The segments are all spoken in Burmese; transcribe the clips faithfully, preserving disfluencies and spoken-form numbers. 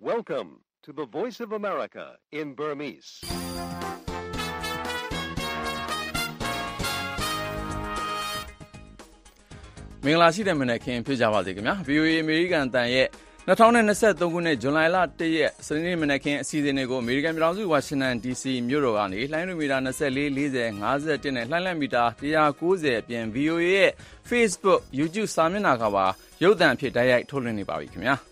Welcome to the Voice of America in Burmese. မင်္ဂလာရှိတဲ့မနက်ခင်းဖြစ်ကြပါစေခင်ဗျာ ဗွီအိုအေ အမေရိကန်အသံရဲ့၂၀၂၃ခုနှစ်ဇွန်လ၁ရက်စနေနေ့မနက်ခင်းအစီအစဉ်တွေကိုအမေရိကန်ပြည်ထောင်စုဝါရှင်တန် ဒီစီ မြို့တော်ကနေလှိုင်းလူမီတာ၂၄ ၄၀ ၅၁နဲ့လှိုင်းလက်မီတာ၁၉၀အပြင် ဗွီအိုအေရဲ့ Facebook YouTube စာမျက်နှာကပါရုပ်သံအဖြစ်တိုက်ရိုက်ထုတ်လွှင့်နေပါပြီခင်ဗျာ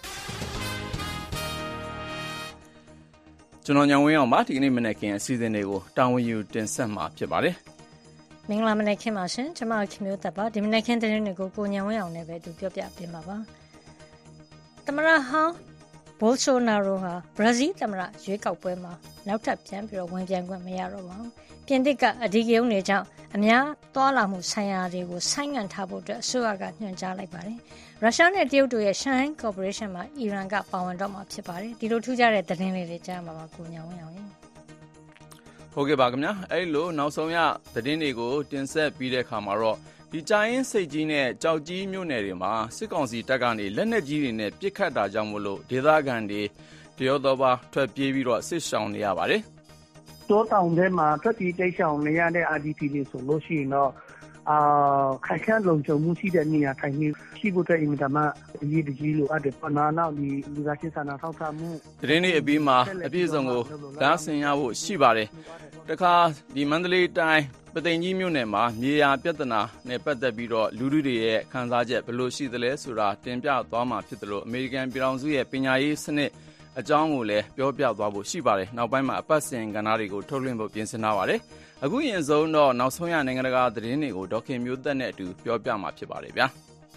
ကျွန်တော်ညောင်ဝင်းအောင်ပါဒီကနေ့မနက်ခင်းအစီအစဉ်တွေကိုတာဝန်ယူတင်ဆက်မှာဖြစ်ပါတယ်မင်္ဂလာမနက်ခင်းပါရှင်ကျွန်မခင်မျိုးသက်ပါဒီမနက်ခင်းသတင်းတွေကိုကိုညံဝင်းအောင်နဲ့ပဲသူပြောပြပေးမှာပါသမရဟောင်းဘိုလ်ဆိုနာရိုဟာဘရာဇီးသမရရွေးကောက်ပွဲမှာနောက်ထပ်ပြန်ပြီးတော့ဝင်ပြိုင်ခွင့်မရတော့ပါဘူးပြင်သစ်ကအဓိကရုဏ်းတွေကြောင့်အများသွားလာမှုဆိုင်ရာတွေကိုဆိုင်းငံ့ထားဖို့အတွက်အစိုးရကညွှန်ကြားလိုက်ပါတယ်ရုရှားနဲ့တရုတ်တို့ရဲ့ရှန်ဟိုင်းကော်ပိုရေးရှင်းမှာအီရန်ကပါဝင်တော့မှာဖြစ်ပါတယ်ဒီလိုထူးခြားတဲ့သတင်းလေးတွေကြားမှာပါကိုညံဝင်းအောင်ရေဟုတ်ကဲ့ပါခင်ဗျာအဲ့လိုနောက်ဆုံးရသတင်းတွေကိုတင်ဆက်ပြီးတဲ့အခါမှာတော့ဒီကြိုင်းစိတ်ကြီးနဲ့ကြောက်ကြီးမြို့နယ်တွေမှာစစ်ကောင်စီတပ်ကနေလက်နက်ကြီးတွေနဲ့ပစ်ခတ်တာကြောင့်မို့လို့ဒေသခံတွေတရောတော်ပါထွက်ပြေးပြီးတော့စစ်ရှောင်နေရပါတယ်တောတောင်ထဲမှာထွက်ပြေးတိတ်ရှောင်နေရတဲ့ အာ ဒီ ပီ တွေဆိုလို့ရှိရင်တော့အာခိုင်ခန့်လုံခြုံမှုရှိတဲ့နေရာထိုင်နေရှိဖို့အတွက်အင်တာမအရေးတကြီးလိုအပ်တယ်ပနာနောက်ဒီလူသားချင်းစာနာထောက်ထားမှုသတင်းတွေအပြီးမှာအပြည့်အစုံကိုဒါဆင်ရဖို့ရှိပါတယ်တခါဒီမန္တလေးတိုင်းပသိမ်ကြီးမြို့နယ်မှာမြေယာပြဿနာနဲ့ပတ်သက်ပြီးတော့လူလူတွေရဲ့ခံစားချက်ဘယ်လိုရှိသလဲဆိုတာတင်ပြသွားမှာဖြစ်တယ်လို့အမေရိကန်ပြည်ထောင်စုရဲ့ပညာရေးစနစ်အကြောင်းကိုလည်းပြောပြသွားဖို့ရှိပါတယ်နောက်ပိုင်းမှာအပတ်စဉ်ကဏ္ဍတွေကိုထုတ်လွှင့်ဖို့ပြင်ဆင်ထားပါတယ်အခုရင်ဆုံးတော့နောက်ဆုံးရနိုင်ငံတကာသတင်းတွေကိုဒေါက်ခင်မျိုးသက်နဲ့အတူပြောပြမှာဖြစ်ပါတယ်ဗျာ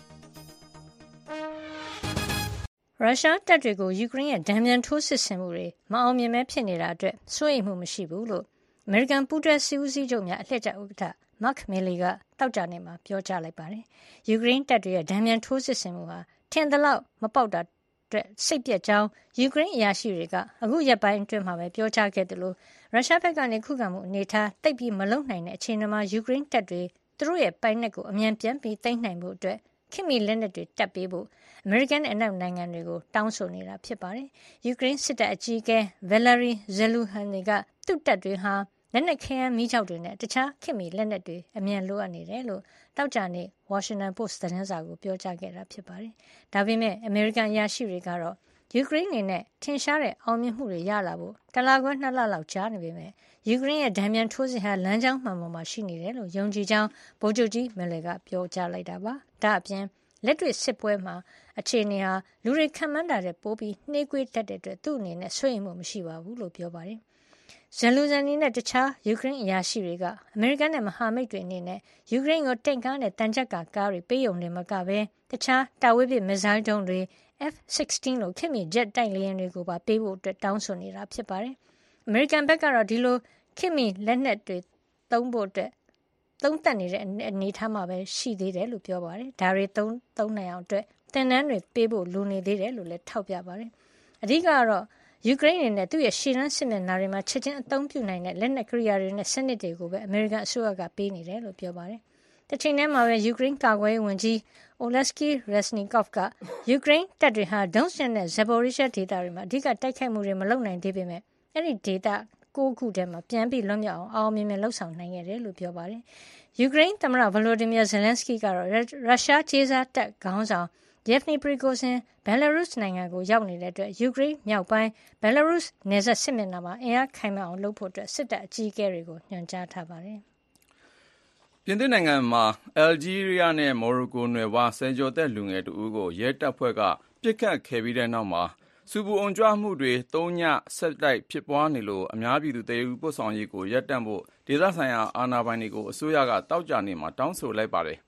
ရုရှားတပ်တွေကိုယူကရိန်းရဲ့ဒဏ်ပြန်ထိုးစစ်ဆင်မှုတွေမအောင်မြင်ပဲဖြစ်နေတာအတွက်စိုးရိမ်မှုမရှိဘူးလို့အမေရိကန်ပူးတွဲစစ်ဦးစီးချုပ်များအလှည့်ကျဥက္ကဋ္ဌမတ်မီလီကတောက်ကြနေမှာပြောကြားလိုက်ပါတယ်ယူကရိန်းတပ်တွေရဲ့ဒဏ်ပြန်ထိုးစစ်ဆင်မှုဟာထင်သလောက်မပေါက်တာအတွက်စိတ်ပြက်ကြောင်းယူကရိန်းအရာရှိတွေကအခုရက်ပိုင်းအတွင်းမှာပဲပြောကြားခဲ့တယ်လို့ရုရှားဘက်ကနေခုခံမှုအနေထားတိတ်ပြီးမလုံနိုင်တဲ့အခြေအနေမှာယူကရိန်းတပ်တွေသူတို့ရဲ့ပိုင်နက်ကိုအမြန်ပြန်ပြီးသိမ်းနိုင်ဖို့အတွက်ခင်မီလက်နက်တွေတပ်ပေးဖို့အမေရိကန်နဲ့အနောက်နိုင်ငံတွေကိုတောင်းဆိုနေတာဖြစ်ပါတယ်ယူကရိန်းစစ်တပ်အကြီးအကဲဗယ်လာရီဇယ်လူဟန်နီကသူ့တပ်တွေဟာလက်နက်ခဲယမ်းမီးကျောက်တွေနဲ့တခြားခင်မီလက်နက်တွေအမြန်လိုအပ်နေတယ်လို့တောက်ကြနေ Washington Post သတင်းစာကိုပြောကြားခဲ့တာဖြစ်ပါတယ်။ဒါပေမဲ့အမေရိကန်အရာရှိတွေကတော့ယူကရိန်းအနေနဲ့ထင်ရှားတဲ့အောင်မြင်မှုတွေရလာဖို့တလခွဲနှစ်လလောက်ကြာနေပေမဲ့ယူကရိန်းရဲ့ဒဏ်ပြန်ထိုးစစ်ဟာလမ်းကြောင်းမှန်ပေါ်မှာရှိနေတယ်လို့ယုံကြည်ကြောင်းဗိုလ်ချုပ်ကြီးမီလီကပြောကြားလိုက်တာပါ။ဒါအပြင်လက်တွေ့စစ်ပွဲမှာအခြေအနေဟာလူတွေခံမှန်းတာတဲ့ပိုးပြီးနှေးကွေးတတ်တဲ့အတွက်သူ့အနေနဲ့ဆွေးနွေးမှုမရှိပါဘူးလို့ပြောပါတယ်။ဇယ်လူဇန်နီနဲ့တခြားယူကရိန်းအရာရှိတွေကအမေရိကန်နဲ့မဟာမိတ်တွေအနေနဲ့ယူကရိန်းကိုတင့်ကားနဲ့တန်ကြပ်ကာကားတွေပေးုံနေမှာကပဲတခြားတာဝေးပစ်မစ်ဇိုင်းဒုံးတွေ F 16 လို့ခင်မီဂျက်တိုက်လေယာဉ်တွေကိုပါပေးဖို့အတွက်တောင်းဆိုနေတာဖြစ်ပါတယ်။အမေရိကန်ဘက်ကတော့ဒီလိုခင်မီလက်နက်တွေသုံးဖို့အတွက်သုံးသက်နေတဲ့အနေအထားမှာပဲရှိသေးတယ်လို့ပြောပါတယ်။ဒါတွေသုံးသုံးနိုင်အောင်အတွက်သင်တန်းတွေပေးဖို့လိုနေသေးတယ်လို့လည်းထောက်ပြပါတယ်။အဓိကကတော့ယူကရိန်းအနေနဲ့သူ့ရဲ့ရှေ့တန်းစစ်မျက်နှာတွေမှာချက်ချင်းအသုံးပြုနိုင်တဲ့လက်နက်ကိရိယာတွေနဲ့စနစ်တွေကိုပဲအမေရိကန်အစိုးရကပေးနေတယ်လို့ပြောပါတယ်။တစ်ချိန်တည်းမှာပဲယူကရိန်းကာကွယ်ရေးဝန်ကြီးအိုလက်စကီရက်စနီကော့ဖ်ကယူကရိန်းတပ်တွေဟာဒုံးစက်နဲ့ဇက်ပိုရီရှားဒေသတွေမှာအဓိကတိုက်ခိုက်မှုတွေမလုပ်နိုင်သေးပေမဲ့အဲ့ဒီဒေသကိုခုထဲမှာပြန်ပြီးလွတ်မြောက်အောင်အောင်မြင်မြင်လှုပ်ဆောင်နိုင်ခဲ့တယ်လို့ပြောပါတယ်။ယူကရိန်းသမ္မတဗလိုဒီမီယာဇယ်လန်စကီကတော့ရုရှားခြေစားတပ်ခေါင်းဆောင်Yevgeny Prigozhin ဘယ်လာရုစ်နိုင်ငံကိုရောက်နေတဲ့အတွက်ယူကရိန်းမြောက်ပိုင်းဘယ်လာရုစ်နယ်စပ်စစ်မျက်နှာမှာအင်အားခိုင်မာအောင်လုပ်ဖို့အတွက်စစ်တပ်အကြီးအကဲတွေကိုညွှန်ကြားထားပါတယ်။ပြင်သစ်နိုင်ငံမှာအယ်ဂျီးရီးယားနဲ့မော်ရိုကိုနယ်ဝါဆယ်ကျော်သက်လူငယ်တဦးကိုရဲတပ်ဖွဲ့ကပစ်ခတ်ခဲ့ပြီးတဲ့နောက်မှာစူပူအုံကြွမှုတွေသုံးညဆက်တိုက်ဖြစ်ပွားနေလို့အများပြည်သူတည်ယူပို့ဆောင်ရေးကိုရပ်တန့်ဖို့ဒေသဆိုင်ရာအာဏာပိုင်တွေကိုအစိုးရကတောက်ကြနေမှာတောင်းဆိုလိုက်ပါတယ်။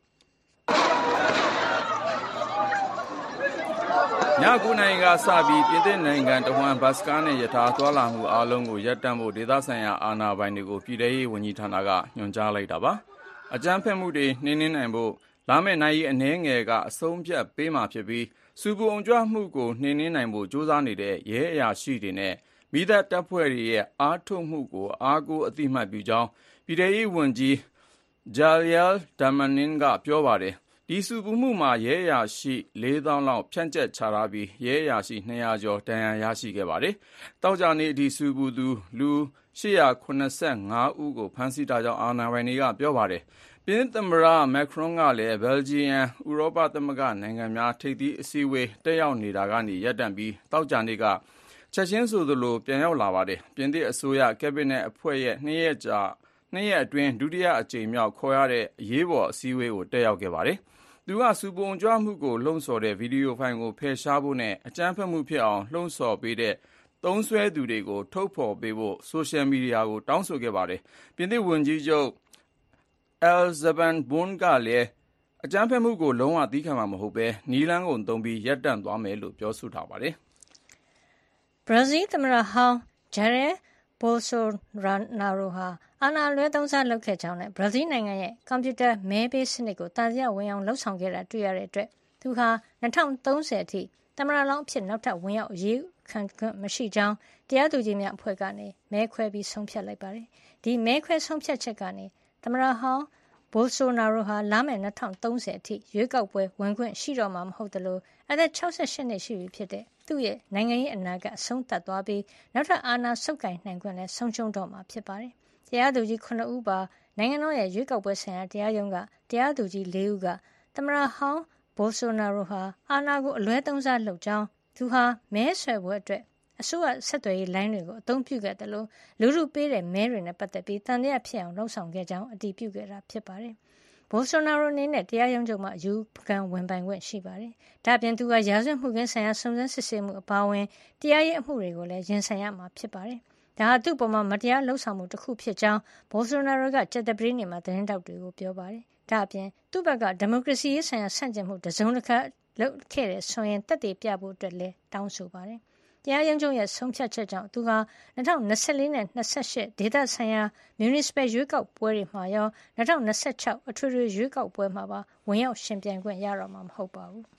ည၉နာရီကစပြီးပြင်သစ်နိုင်ငံတဝန်းဘတ်စကားနဲ့ရထားသွားလာမှုအားလုံးကိုရပ်တန့်ဖို့ဒေသဆိုင်ရာအာဏာပိုင်တွေကိုပြည်ထရေးဝန်ကြီးဌာနကညွှန်ကြားလိုက်တာပါအကြမ်းဖက်မှုတွေနှိမ်နင်းနိုင်ဖို့လာမယ့်နိုင်ရီအနည်းငယ်ကအဆုံးဖြတ်ပေးမှာဖြစ်ပြီးစူပူအုံကြွမှုကိုနှိမ်နင်းနိုင်ဖို့ကြိုးစားနေတဲ့ရဲအရာရှိတွေနဲ့မိသက်တပ်ဖွဲ့တွေရဲ့အားထုတ်မှုကိုအားကိုးအသိမှတ်ပြုကြောင်းပြည်ထရေးဝန်ကြီးဂျာလီယယ်ဒါမနင်ကပြောပါတယ်ဒီဆူပူမှုမှာရဲအရာရှိလေးသောင်းလောက်ဖြန့်ကျက်ချထားပြီးရဲအရာရှိနှစ်ရာကျော်ဒဏ်ရာရရှိခဲ့ပါတယ်။တောက်ကြနေ့ဒီဆူပူသူလူရှစ်ရာခုနှစ်ဆယ့်ငါးဦးကိုဖမ်းဆီးထားကြောင်းအာဏာပိုင်တွေကပြောပါတယ်။ပြင်သမ္မတမက်ခရွန်ကလည်းဘယ်လ်ဂျီယံဥရောပသမဂ္ဂနိုင်ငံများထိပ်သီးအစည်းအဝေးတက်ရောက်နေတာကနေရပ်တန့်ပြီးတောက်ကြနေ့ကချက်ချင်းဆိုသလိုပြန်ရောက်လာပါတယ်။ပြင်သစ်အစိုးရကက်ဘိနက်အဖွဲ့ရဲ့နှစ်ရက်ကြာနှစ်ရက်အတွင်းဒုတိယအကြိမ်မြောက်ခေါ်ရတဲ့အရေးပေါ်အစည်းအဝေးကိုတက်ရောက်ခဲ့ပါတယ်။သူကစူပုံကြွမှုကိုလှုံ့ဆော်တဲ့ဗီဒီယိုဖိုင်ကိုဖယ်ရှားဖို့နဲ့အကြမ်းဖက်မှုဖြစ်အောင်လှုံ့ဆော်ပေးတဲ့သုံးစွဲသူတွေကိုထုတ်ဖော်ပေးဖို့ဆိုရှယ်မီဒီယာကိုတောင်းဆိုခဲ့ပါတယ်။ပြင်သစ်ဝန်ကြီးချုပ်အယ်ဇဘန်ဘွန်းကလည်းအကြမ်းဖက်မှုကိုလုံးဝသီးခံမှာမဟုတ်ဘဲနီလန်းကုန်သုံးပြီးရပ်တန့်သွားမယ်လို့ပြောဆိုထားပါတယ်။ဘရာဇီးသမ္မတဟောင်းဂျာရဲဘိုဆိုနာရိုဟာအာဏာလွဲသုံးစားလုပ်ခဲ့ကြောင်းနဲ့ဘရာဇီးနိုင်ငံရဲ့ကွန်ပျူတာမဲပေးစနစ်ကိုတန်တရားဝင်အောင်လှုပ်ဆောင်ခဲ့တာတွေ့ရတဲ့အတွက်သူဟာ၂၀၃၀အထိသမ္မတလောင်းအဖြစ်နောက်ထပ်ဝင်ရောက်အရေးခံခွင့်မရှိကြောင်းတရားသူကြီးများအဖွဲ့ကနေမဲခွဲပြီးဆုံးဖြတ်လိုက်ပါတယ်။ဒီမဲခွဲဆုံးဖြတ်ချက်ကနေသမ္မတဟောင်းဘိုဆိုနာရိုဟာလာမယ့်၂၀၃၀အထိရွေးကောက်ပွဲဝင်ခွင့်ရှိတော့မှာမဟုတ်သလိုအသက်၆၈နှစ်ရှိပြီဖြစ်တဲ့သူ့ရဲ့နိုင်ငံရေးအနာဂတ်အဆုံးသတ်သွားပြီးနောက်ထပ်အာဏာဆုပ်ကိုင်နိုင်ခွင့်နဲ့ဆုံးရှုံးတော့မှာဖြစ်ပါတယ်။တရားသူကြီးခုနှစ်ဦးပါနိုင်ငံတော်ရဲ့ရွေးကောက်ပွဲဆိုင်ရာတရားရုံးကတရားသူကြီးလေးဦးကသမ္မတဟောင်းဘိုဆိုနာရိုဟာအာဏာကိုအလွဲသုံးစားလုပ်ကြောင်းသူဟာမဲဆွယ်ပွဲအတွက်အစိုးရဆက်သွယ်ရေးလိုင်းတွေကိုအသုံးပြုခဲ့တယ်လို့လူလူပေးတဲ့မဲတွေနဲ့ပတ်သက်ပြီးတန်တရားဖြစ်အောင်လှုံ့ဆော်ခဲ့ကြောင်းအတည်ပြုခဲ့တာဖြစ်ပါတယ်။ဘိုဆိုနာရိုအနေနဲ့တရားရုံးချုပ်မှာအယူခံဝင်ပိုင်ခွင့်ရှိပါတယ်။ဒါ့အပြင်သူကရာဇဝတ်မှုခင်းဆိုင်ရာစုံစမ်းစစ်ဆေးမှုအပါအဝင်တရားရေးအမှုတွေကိုလည်းရင်ဆိုင်ရမှာဖြစ်ပါတယ်။ဒါဟာသူ့ပေါ်မှာမတရားလှုံ့ဆော်မှုတစ်ခုဖြစ်ကြောင်းဘိုဆိုနာရိုကကြာသပတေးနေ့မှာသတင်းတောက်တွေကိုပြောပါတယ်။ဒါ့အပြင်သူ့ဘက်ကဒီမိုကရေစီရေးဆိုင်ရာဆန့်ကျင်မှုတစုံတစ်ခါလုပ်ခဲ့တဲ့ဆိုရင်တက်တည်ပြဖို့အတွက်လည်းတောင်းဆိုပါတယ်။တရားရုံးချုပ်ရဲ့ဆုံးဖြတ်ချက်ကြောင့်သူဟာ၂၀၂၄နဲ့၂၈ဒေသဆိုင်ရာမြူနီစပယ်ရွေးကောက်ပွဲတွေမှာရော၂၀၂၆အထွေထွေရွေးကောက်ပွဲမှာပါဝင်ရောက်ရှင်ပြိုင်ခွင့်ရတော့မှာမဟုတ်ပါဘူး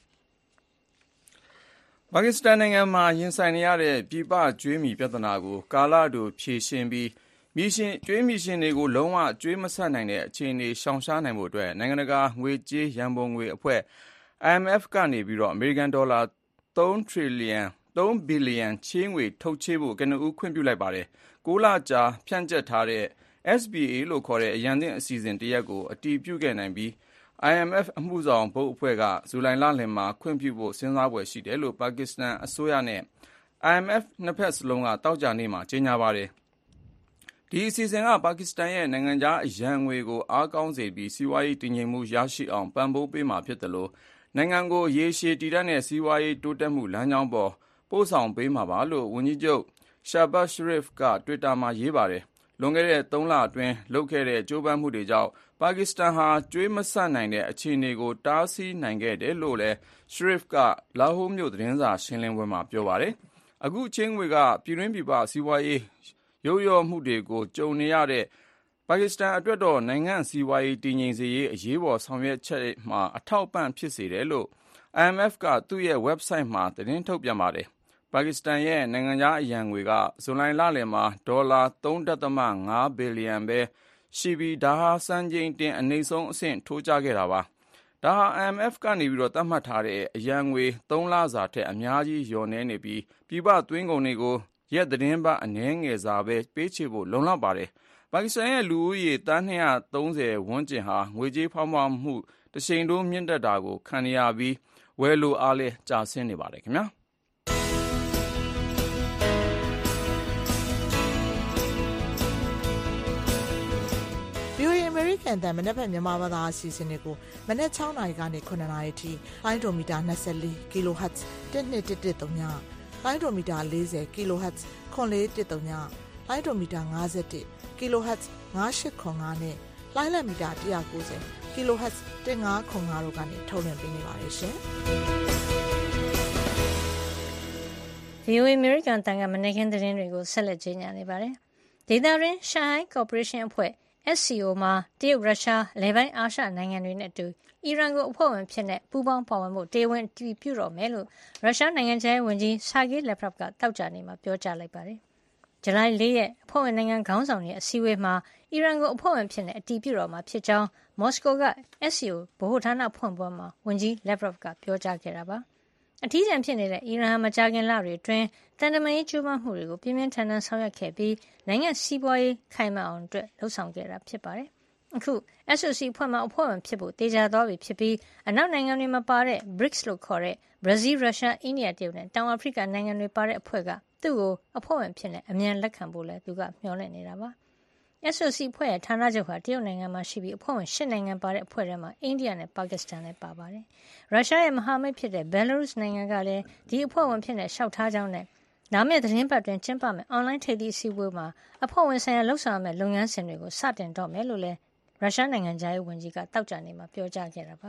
။ပါကစ္စတန်နိုင်ငံမှာရင်ဆိုင်နေရတဲ့ပြည်ပကြွေးမြီပြဿနာကိုကာလတူဖြေရှင်းပြီးမြီရှင်ကြွေးမြီရှင်တွေကိုလုံးဝကြွေးမဆပ်နိုင်တဲ့အခြေအနေရှောင်ရှားနိုင်ဖို့အတွက်နိုင်ငံတကာငွေကြေးရန်ပုံငွေအဖွဲ့ အိုင် အမ် အက်ဖ် ကနေပြီးတော့အမေရိကန်ဒေါ်လာသုံးထရီလီယံသုံးဘီလီယံချေးငွေထုတ်ချေးဖို့ကနဦးခွင့်ပြုလိုက်ပါတယ်။ကိုလကြာဖြန့်ကျက်ထားတဲ့ အက်စ် ဘီ အေ လို့ခေါ်တဲ့အရန်သင့်အစီအစဉ်တရက်ကိုအတည်ပြုခဲ့နိုင်ပြီး အိုင် အမ် အက်ဖ် အမှုဆောင်ဘုတ်အဖွဲ့ကဇူလိုင်လလယ်မှာခွင့်ပြုဖို့စဉ်းစားဖွယ်ရှိတယ်လို့ပါကစ္စတန်အစိုးရနဲ့ အိုင် အမ် အက်ဖ် နှစ်ဖက်စလုံးကတောက်ကြနေ့မှာကြေညာပါတယ်။ဒီအစီအစဉ်ကပါကစ္စတန်ရဲ့နိုင်ငံခြားအရန်ငွေကိုအားကောင်းစေပြီးစီးပွားရေးတည်ငြိမ်မှုရရှိအောင်ပံ့ပိုးပေးမှာဖြစ်တယ်လို့နိုင်ငံကိုရေရှည်တည်တတ်တဲ့စီးပွားရေးတိုးတက်မှုလမ်းကြောင်းပေါ်ပို့ဆောင်ပေးမှာပါလို့ဝန်ကြီးချုပ်ရှာဘတ် ရှရီဖ်ကတွစ်တာမှာရေးပါတယ်။လွန်ခဲ့တဲ့သုံးလအတွင်းလုပ်ခဲ့တဲ့ကြိုးပမ်းမှုတွေကြောင့်ပါကစ္စတန်ဟာကြွေးမဆပ်နိုင်တဲ့အခြေအနေကိုတားဆီးနိုင်ခဲ့တယ်လို့လည်းရှရီဖ်ကလာဟိုးမြို့သတင်းစာရှင်းလင်းပွဲမှာပြောပါတယ်။အခုချင်းငွေကပြည်တွင်းပြည်ပစီးပွားရေးရုပ်ရောမှုတွေကိုကြုံနေရတဲ့ပါကစ္စတန်အတွက်တော့နိုင်ငံစီးပွားရေးတည်ငြိမ်စေရေးအရေးပေါ်ဆောင်ရွက်ချက်မှာအထောက်ပံ့ဖြစ်စေတယ်လို့ အိုင် အမ် အက်ဖ် ကသူ့ရဲ့ website မှာသတင်းထုတ်ပြန်ပါတယ်။ပါကစ္စတန်ရဲ့နိုင်ငံခြားအရန်ငွေကဇူလိုင်လလယ်မှာဒေါ်လာ သုံးဒသမငါးဘီလီယံပဲရှိပြီးဒါဟာစံချိန်တင်အနိမ့်ဆုံးအဆင့်ထိုးကျခဲ့တာပါ။ဒါဟာ အိုင် အမ် အက်ဖ် ကနေပြီးတော့သတ်မှတ်ထားတဲ့အရန်ငွေသုံးလစာထက်အများကြီးလျော့နည်းနေပြီးပြည်ပသွင်းကုန်တွေကိုရက်သတင်းပတ်အနည်းငယ်စာပဲပေးချေဖို့လုံလောက်ပါတယ်။ပါကစ္စတန်ရဲ့လူဦးရေသန်း၂၃၀ဝန်းကျင်ဟာငွေကြေးဖောင်းပွမှုတရှိန်တိုးမြင့်တက်တာကိုခံနေရပြီးဝယ်လိုအားလည်းကျဆင်းနေပါတယ်ခင်ဗျာ။ဗွီအိုအေ American တန်မနက်ဖြန်မြန်မာဘာသာအစီအစဉ်တွေကိုမနက်၆နာရီကနေခုနှစ်နာရီအထိလိုင်းဒိုမီတာ၂၄ kHz တစ်နှစ်တစ်တစ်သုံးညလိုင်းဒိုမီတာ၄၀ kHz ခွန်လေးတစ်သုံးညလိုင်းဒိုမီတာ၅၁ kHz ၅၈ခွန်၅နဲ့လိုင်းလက်မီတာ၁၉၀ kHz ၁၅ခွန်၅တို့ကနေထုတ်လွှင့်ပေးနေပါတယ်ရှင်။ဗွီအိုအေ American တန်ကမနေ့ကသတင်းတွေကိုဆက်လက်ကြီးညာနေပါတယ်။ဒေသတွင်းရှန်ဟိုင်းကော်ပိုရေးရှင်းအဖွဲ့ အက်စ စီ အို မှာတရုတ်ရုရှားအလယ်ပိုင်းအာရှနိုင်ငံတွေနဲ့အတူအီရန်ကိုအဖွဲ့ဝင်ဖြစ်တဲ့ပူးပေါင်းပါဝင်မှုတရားဝင်တည်ပြုတော့မယ်လို့ရုရှားနိုင်ငံခြားရေးဝန်ကြီးဆာဂေးလက်ဖရော့ဗ်ကတောက်ကြနေမှာပြောကြားလိုက်ပါတယ်။ဇူလိုင်၄ရက်အဖွဲ့ဝင်နိုင်ငံခေါင်းဆောင်တွေအစည်းအဝေးမှာအီရန်ကိုအဖွဲ့ဝင်ဖြစ်နေအတည်ပြုတော်မှာဖြစ်ကြောင်းမော်စကိုက အက်စ် စီ အို ဗဟိုဌာနဖွင့်ပွဲမှာဝန်ကြီး Lavrov ကပြောကြားခဲ့တာပါအထီးကျန်ဖြစ်နေတဲ့အီရန်ဟာမကြာခင်လတွေအတွင်းတန်တမာရေးကြိုးပမ်းမှုတွေကိုပြင်းပြင်းထန်ထန်ဆောင်ရွက်ခဲ့ပြီးနိုင်ငံစီးပွားရေးခိုင်မာအောင်အတွက်လှုံ့ဆော်ခဲ့တာဖြစ်ပါတယ်အခု အက်စ် အို စီ အဖွဲ့မှာအဖွဲ့ဝင်ဖြစ်ဖို့တေချာသွားပြီဖြစ်ပြီးအနောက်နိုင်ငံတွေမပါတဲ့ ဘရစ် လို့ခေါ်တဲ့ဘရာဇီးရုရှားအိန္ဒိယတရုတ်နဲ့တောင်အာဖရိကနိုင်ငံတွေပါတဲ့အဖွဲ့ကသူ့ကိုအဖွဲ့ဝင်ဖြစ်နေအမြန်လက်ခံဖို့လဲသူကမျှော်လင့်နေတာပါအက်စ် အို စီ အဖွဲ့ရဲ့ဌာနချုပ်ဟာတရုတ်နိုင်ငံမှာရှိပြီးအဖွဲ့ဝင်၈နိုင်ငံပါတဲ့အဖွဲ့ထဲမှာအိန္ဒိယနဲ့ပါကစ္စတန်လည်းပါပါတယ်ရုရှားရဲ့မဟာမိတ်ဖြစ်တဲ့ဘယ်လာရုစ်နိုင်ငံကလည်းဒီအဖွဲ့ဝင်ဖြစ်နေလျှောက်ထားကြောင်းနဲ့လာမယ့်သတင်းပတ်တွင်ကျင်းပမယ့်အွန်လိုင်းထိပ်သီးအစည်းအဝေးမှာအဖွဲ့ဝင်ဆိုင်ရာလှုပ်ဆောင်ရမယ့်လုပ်ငန်းစဉ်တွေကိုစတင်တော့မယ်လို့လည်းရုရှားနိုင်ငံခြားရေးဝန်ကြီးကတောက်ကြနေမှာပြောကြားခဲ့တာပါ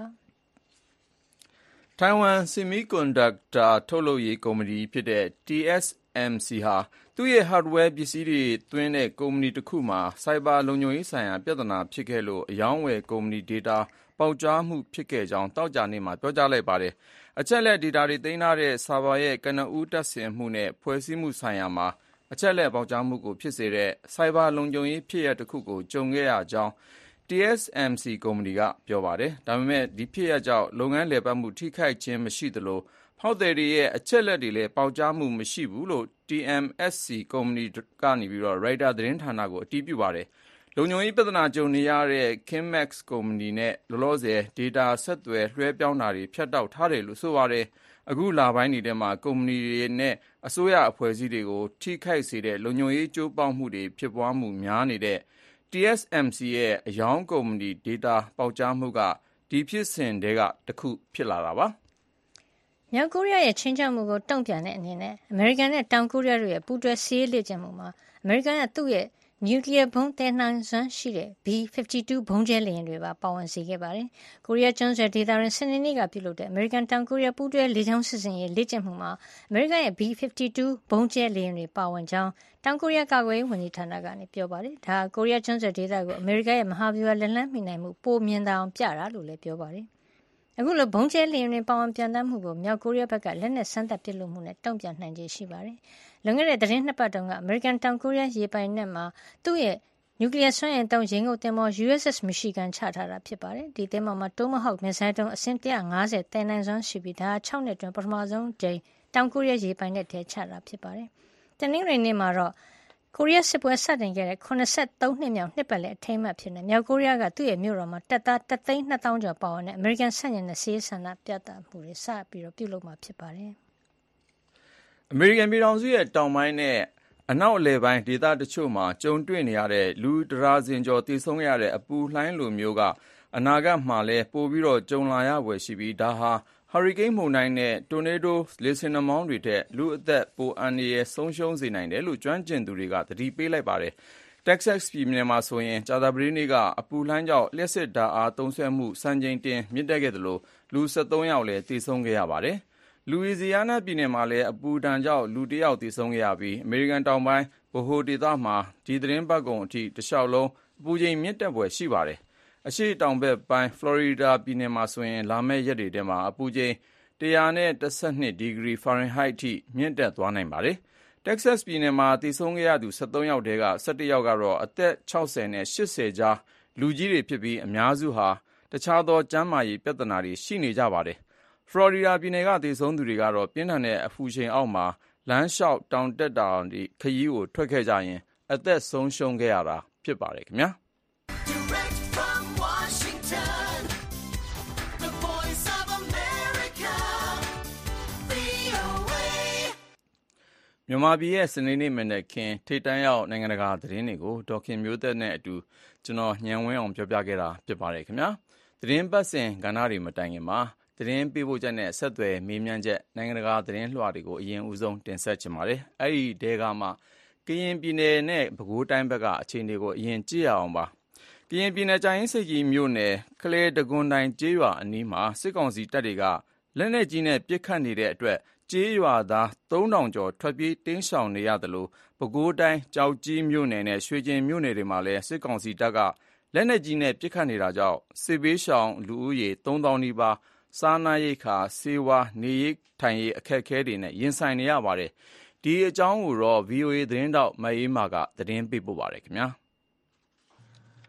ထိုင်ဝမ်ဆီမီကွန်ဒက်တာထုတ်လုပ်ရေးကုမ္ပဏီဖြစ်တဲ့ တီ အက်စ် အမ် စီ ဟာသူ့ရဲ့ hardware ပစ္စည်းတွေသွင်းတဲ့ကုမ္ပဏီတစ်ခုမှာစိုက်ဘာလုံခြုံရေးဆိုင်ရာပြဿနာဖြစ်ခဲ့လို့အယောင်းဝယ်ကုမ္ပဏီ data ပေါက်ကြားမှုဖြစ်ခဲ့ကြောင်းတောက်ကြနေမှာပြောကြားလိုက်ပါတယ်အချက်လက် data တွေသိမ်းထားတဲ့ဆာဗာရဲ့ကနဦးတပ်ဆင်မှုနဲ့ဖွဲ့စည်းမှုဆိုင်ရာမှာအချက်လက်ပေါက်ကြားမှုကိုဖြစ်စေတဲ့စိုက်ဘာလုံခြုံရေးဖြစ်ရပ်တစ်ခုကိုကြုံခဲ့ရကြောင်းတီ အက်စ် အမ် စီ ကုမ္ပဏီကပြောပါတယ်ဒါပေမဲ့ဒီဖြစ်ရပ်ကြောင့်လုပ်ငန်းလည်ပတ်မှုထိခိုက်ခြင်းမရှိသလိုဖောက်သည်တွေရဲ့အချက်လက်တွေလည်းပေါက်ကြားမှုမရှိဘူးလို့ တီ အမ် အက်စ် စီ ကုမ္ပဏီကနေပြီးတော့ Reuters သတင်းဌာနကိုအတည်ပြုပါတယ်လုံခြုံရေးပြဿနာကြုံနေရတဲ့ Kinmax ကုမ္ပဏီနဲ့လောလောဆယ် data ဆက်သွယ်လွှဲပြောင်းတာတွေဖြတ်တောက်ထားတယ်လို့ဆိုပါတယ်အခုလပိုင်းတွေထဲမှာကုမ္ပဏီတွေနဲ့အစိုးရအဖွဲ့အစည်းတွေကိုထိခိုက်စေတဲ့လုံခြုံရေးကြိုးပေါက်မှုတွေဖြစ်ပွားမှုများနေတဲ့ တီ အက်စ် အမ် စီ ရဲ့အယောင်ကုမ္ပဏီ data ပေါက်ကြားမှုကဒီဖြစ်စဉ်တွေကတစ်ခုဖြစ်လာတာပါမြောက်ကိုရီးယားရဲ့ချင်းချောက်မှုကိုတုံ့ပြန်တဲ့အနေနဲ့အမေရိကန်နဲ့တောင်ကိုရီးယားတို့ရဲ့ပူးတွဲစစ်ရေးလေ့ကျင့်မှုမှာအမေရိကန်ကသူ့ရဲ့နျူကလ িয়ার ဘုံးတည်နှံစွမ်းရှိတဲ့ ဘီ ဖစ်ဖတီတူ ဘုံးကျဲလေယာဉ်တွေပါပါဝင်စေခဲ့ပါတယ်။ကိုရီးယားကျွန်းဆွယ်ဒေသတွင်စနေနေ့ကပြုလုပ်တဲ့အမေရိကန်တောင်ကိုရီးယားပူးတွဲလေကြောင်းစစ်ဆင်ရေးလေ့ကျင့်မှုမှာအမေရိကန်ရဲ့ ဘီ ဖစ်ဖတီတူ ဘုံးကျဲလေယာဉ်တွေပါဝင်ကြောင်းတောင်ကိုရီးယားကာကွယ်ရေးဝန်ကြီးဌာနကပြောပါတယ်။ဒါဟာကိုရီးယားကျွန်းဆွယ်ဒေသကိုအမေရိကန်ရဲ့မဟာဗျူဟာလက်လှမ်းမီနိုင်မှုပိုမြင်သာအောင်ပြတာလို့လည်းပြောပါတယ်။အခုလိုဘုံကျဲလေယာဉ်တွေပါဝင်ပြန်တမ်းမှုကိုမြောက်ကိုရီးယားဘက်ကလက်နက်စမ်းသပ်ပစ်လွှတ်မှုနဲ့တုံ့ပြန်နိုင်ခြေရှိပါတယ်။လွန်ခဲ့တဲ့သတင်းနှစ်ပတ်တုန်းကအမေရိကန်တောင်ကိုရီးယားရေပိုင်နက်မှာသူ့ရဲ့နျူကလ িয়ার စွမ်းအင်သုံးရေငုပ်သင်္ဘော ယူ အက်စ် အက်စ် Michigan ချထားတာဖြစ်ပါတယ်။ဒီသင်္ဘောမှာ Tomahawk မစ်ဇိုင်းဒုံးအစင်း၁၅၀တည်နိုင်စွမ်းရှိပြီးဒါဟာ၆နှစ်တွင်ပထမဆုံးကြိမ်တောင်ကိုရီးယားရေပိုင်နက်ထဲချတာဖြစ်ပါတယ်။တနင်္ဂနွေနေ့မှာတော့ကိုရီးယားစစ်ပွဲစတင်ခဲ့တဲ့၇၃နှစ်မြောက်နှစ်ပတ်လည်အထိမ်းအမှတ်ဖြစ်နေမြောက်ကိုရီးယားကသူ့ရဲ့မြို့တော်မှာတပ်သားတစ်သိန်းနှစ်သောင်းကျော်ပါဝင်တဲ့အမေရိကန်ဆန့်ကျင်တဲ့စီးရေးဆန္ဒပြသမှုတွေစပြီးတော့ပြုလုပ်မှာဖြစ်ပါတယ်။အမေရိကန်ပြည်ထောင်စုရဲ့တောင်ပိုင်းနဲ့အနောက်အလယ်ပိုင်းဒေသတချို့မှာကြုံတွေ့နေရတဲ့လူတရာစင်ကျော်တည်ဆုံးရတဲ့အပူလှိုင်းလိုမျိုးကအနာဂတ်မှာလည်းပိုပြီးတော့ကြုံလာရဖွယ်ရှိပြီးဒါဟာဟာရီကိန်းမုန်တိုင်းနဲ့တိုနေဒိုလေဆင်နှာမောင်းတွေထက်လူအသက်ပိုအန္တရာယ်ဆုံးရှုံးစေနိုင်တယ်လို့ကျွမ်းကျင်သူတွေကသတိပေးလိုက်ပါတယ်။ Texas ပြည်နယ်မှာဆိုရင်ကြာသပတေးနေ့ကအပူလှိုင်းကြောင့်လျှပ်စစ်ဓာတ်အားသုံးစွဲမှုစံချိန်တင်မြင့်တက်ခဲ့သလိုလူ၁၃ယောက်လည်းသေဆုံးခဲ့ရပါတယ်။လူဝီဇီယားနားပြည်နယ်မှာလည်းအပူဒဏ်ကြောင့်လူတစ်ယောက်သေဆုံးခဲ့ရပြီးအမေရိကန်တောင်ပိုင်းဗဟိုဒေသမှာဒီသတင်းပတ်ကုန်အထိတလျှောက်လုံးအပူချိန်မြင့်တက်ဖွယ်ရှိပါတယ်။အရှေ့တောင်ဘက်ပိုင်းဖလော်ရီဒါပြည်နယ်မှာဆိုရင်လာမယ့်ရက်တွေထဲမှာအပူချိန်၁၁၂ဒီဂရီဖာရင်ဟိုက်အထိမြင့်တက်သွားနိုင်ပါတယ်။ Texas ပြည်နယ်မှာသေဆုံးခဲ့ရသူ၁၃ယောက်ထဲက၁၁ယောက်ကတော့အသက်၆၀နဲ့၈၀ကြားလူကြီးတွေဖြစ်ပြီးအများစုဟာတခြားသောကျန်းမာရေးပြဿနာတွေရှိနေကြပါတယ်။ဖလော်ရီဒါပြည်နယ်ကသေဆုံးသူတွေကတော့ပြင်းထန်တဲ့အပူချိန်အောက်မှာလမ်းလျှောက်တောင်တက်တာခရီးကိုထွက်ခဲ့ကြရင်အသက်ဆုံးရှုံးခဲ့ရတာဖြစ်ပါတယ်ခင်ဗျာ။မြန်မာပြည်ရဲ့စနေနေ့မနက်ခင်းထိပ်တန်းရောက်နိုင်ငံတကာသတင်းတွေကိုဒေါ်ခင်မျိုးသက်နဲ့အတူကျွန်တော်ညံဝင်းအောင်ပြောပြခဲ့တာဖြစ်ပါတယ်ခင်ဗျာသတင်းပတ်စဉ်ကဏ္ဍတွေမတိုင်ခင်မှာသတင်းပေးပို့ချက်နဲ့ဆက်သွယ်မေးမြန်းချက်နိုင်ငံတကာသတင်းလွှာတွေကိုအရင်ဦးဆုံးတင်ဆက်ချင်ပါတယ်အဲ့ဒီတဲကမှကရင်ပြည်နယ်နဲ့ပဲခူးတိုင်းဘက်ကအခြေအနေကိုအရင်ကြည့်ရအောင်ပါကရင်ပြည်နယ်ကြာရင်စိတ်ကြီးမြို့နယ်ခလဲတကွန်တိုင်ကျေးရွာအနီးမှာစစ်ကောင်စီတပ်တွေကလက်နက်ကြီးနဲ့ပစ်ခတ်နေတဲ့အတွက်ကျေးရွာသားသုံးထောင်ကျော်ထွက်ပြေးတင်းရှောင်နေရတယ်လို့ပဲခူးတိုင်းကြောက်ကြီးမြို့နယ်နဲ့ရွှေကျင်မြို့နယ်တွေမှာလည်းစစ်ကောင်စီတပ်ကလက်နက်ကြီးနဲ့ပစ်ခတ်နေတာကြောင့်စစ်ဘေးရှောင်လူဦးရေသုံးသောင်းနီးပါးစားနပ်ရိက္ခာဆေးဝါးနေရေးထိုင်ရေးအခက်အခဲတွေနဲ့ရင်ဆိုင်နေရပါတယ်။ဒီအကြောင်းကိုတော့ ဗွီအိုအေ သတင်းထောက်မအေးမာကသတင်းပေးပို့ပါတယ်ခင်ဗျာ။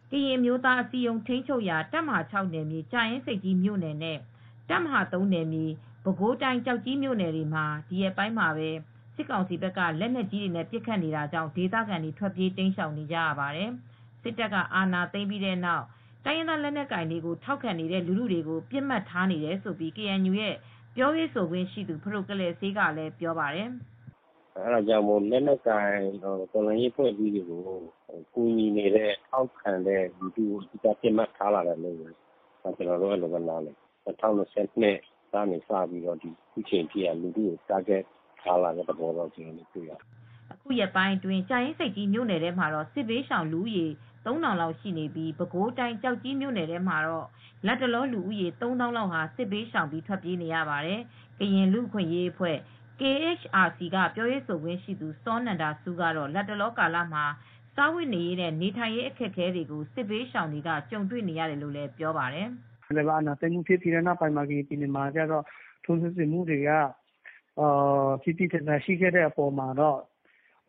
ကရင်မျိုးသားအစည်းအရုံးထိန်းချုပ်ရာတပ်မဟာ၆နယ်မြေကြာရင်စိတ်ကြီးမြို့နယ်နဲ့တပ်မဟာ၃နယ်မြေပဲခူးတိုင်းကြောက်ကြီးမြို့နယ်တွေမှာဒီရက်ပိုင်းမှာပဲစစ်ကောင်စီဘက်ကလက်နက်ကြီးတွေနဲ့ပစ်ခတ်နေတာကြောင့်ဒေသခံတွေထွက်ပြေးတိမ်းရှောင်နေကြရပါတယ်။စစ်တပ်ကအာဏာသိမ်းပြီးတဲ့နောက်တိုင်းရင်းသားလက်နက်ကိုင်တွေကိုထောက်ခံနေတဲ့လူလူတွေကိုပြစ်မှတ်ထားနေတယ်ဆိုပြီး ကေအန်ယူ ရဲ့ပြောရေးဆိုခွင့်ရှိသူဖရိုကလယ်ဆေးကလည်းပြောပါတယ်။အဲဒါကြောင့်မို့လက်နက်ကိုင်တော်လှန်ရေးဖွဲ့စည်းတွေကိုကူညီနေတဲ့ထောက်ခံတဲ့လူတွေကိုအဓိကပြစ်မှတ်ထားလာတယ်လို့ကျွန်တော်တို့အဲ့လိုပဲနားလည်။၂၀၂၂ကနေစပြီးတော့ဒီခုချိန်ထိကလူတွေကို target ထားလာတဲ့သဘောတော့ကျွန်တော်တို့တွေ့ရတယ်။အခုရက်ပိုင်းအတွင်းကြာရင်စိတ်ကြီးမြို့နယ်ထဲမှာတော့စစ်ဘေးရှောင်လူဦးရေသုံးထောင်လောက်ရှိနေပြီးပဲခူးတိုင်းကြောက်ကြီးမြို့နယ်ထဲမှာတော့လက်တလောလူဦးရေသုံးသောင်းလောက်ဟာစစ်ဘေးရှောင်ပြီးထွက်ပြေးနေရပါတယ်။ကရင်လူ့အခွင့်အရေးအဖွဲ့ ကေအေချ်အာစီ ကပြောရေးဆိုခွင့်ရှိသူစောနန္ဒဆူးကတော့လက်တလောကာလမှာစားဝတ်နေရေးနဲ့နေထိုင်ရေးအခက်အခဲတွေကိုစစ်ဘေးရှောင်တွေကကြုံတွေ့နေရတယ်လို့လည်းပြောပါတယ်။လည်းဘာနာသိမှုဖြစ်ပြီးတဲ့နောက်ပိုင်းမှာဒီပြည်နယ်မှာကျတော့ထုံးစံစစ်မှုတွေကအာဖြစ်ဖြစ်တဲ့ရှိခဲ့တဲ့အပေါ်မှာတော့အာ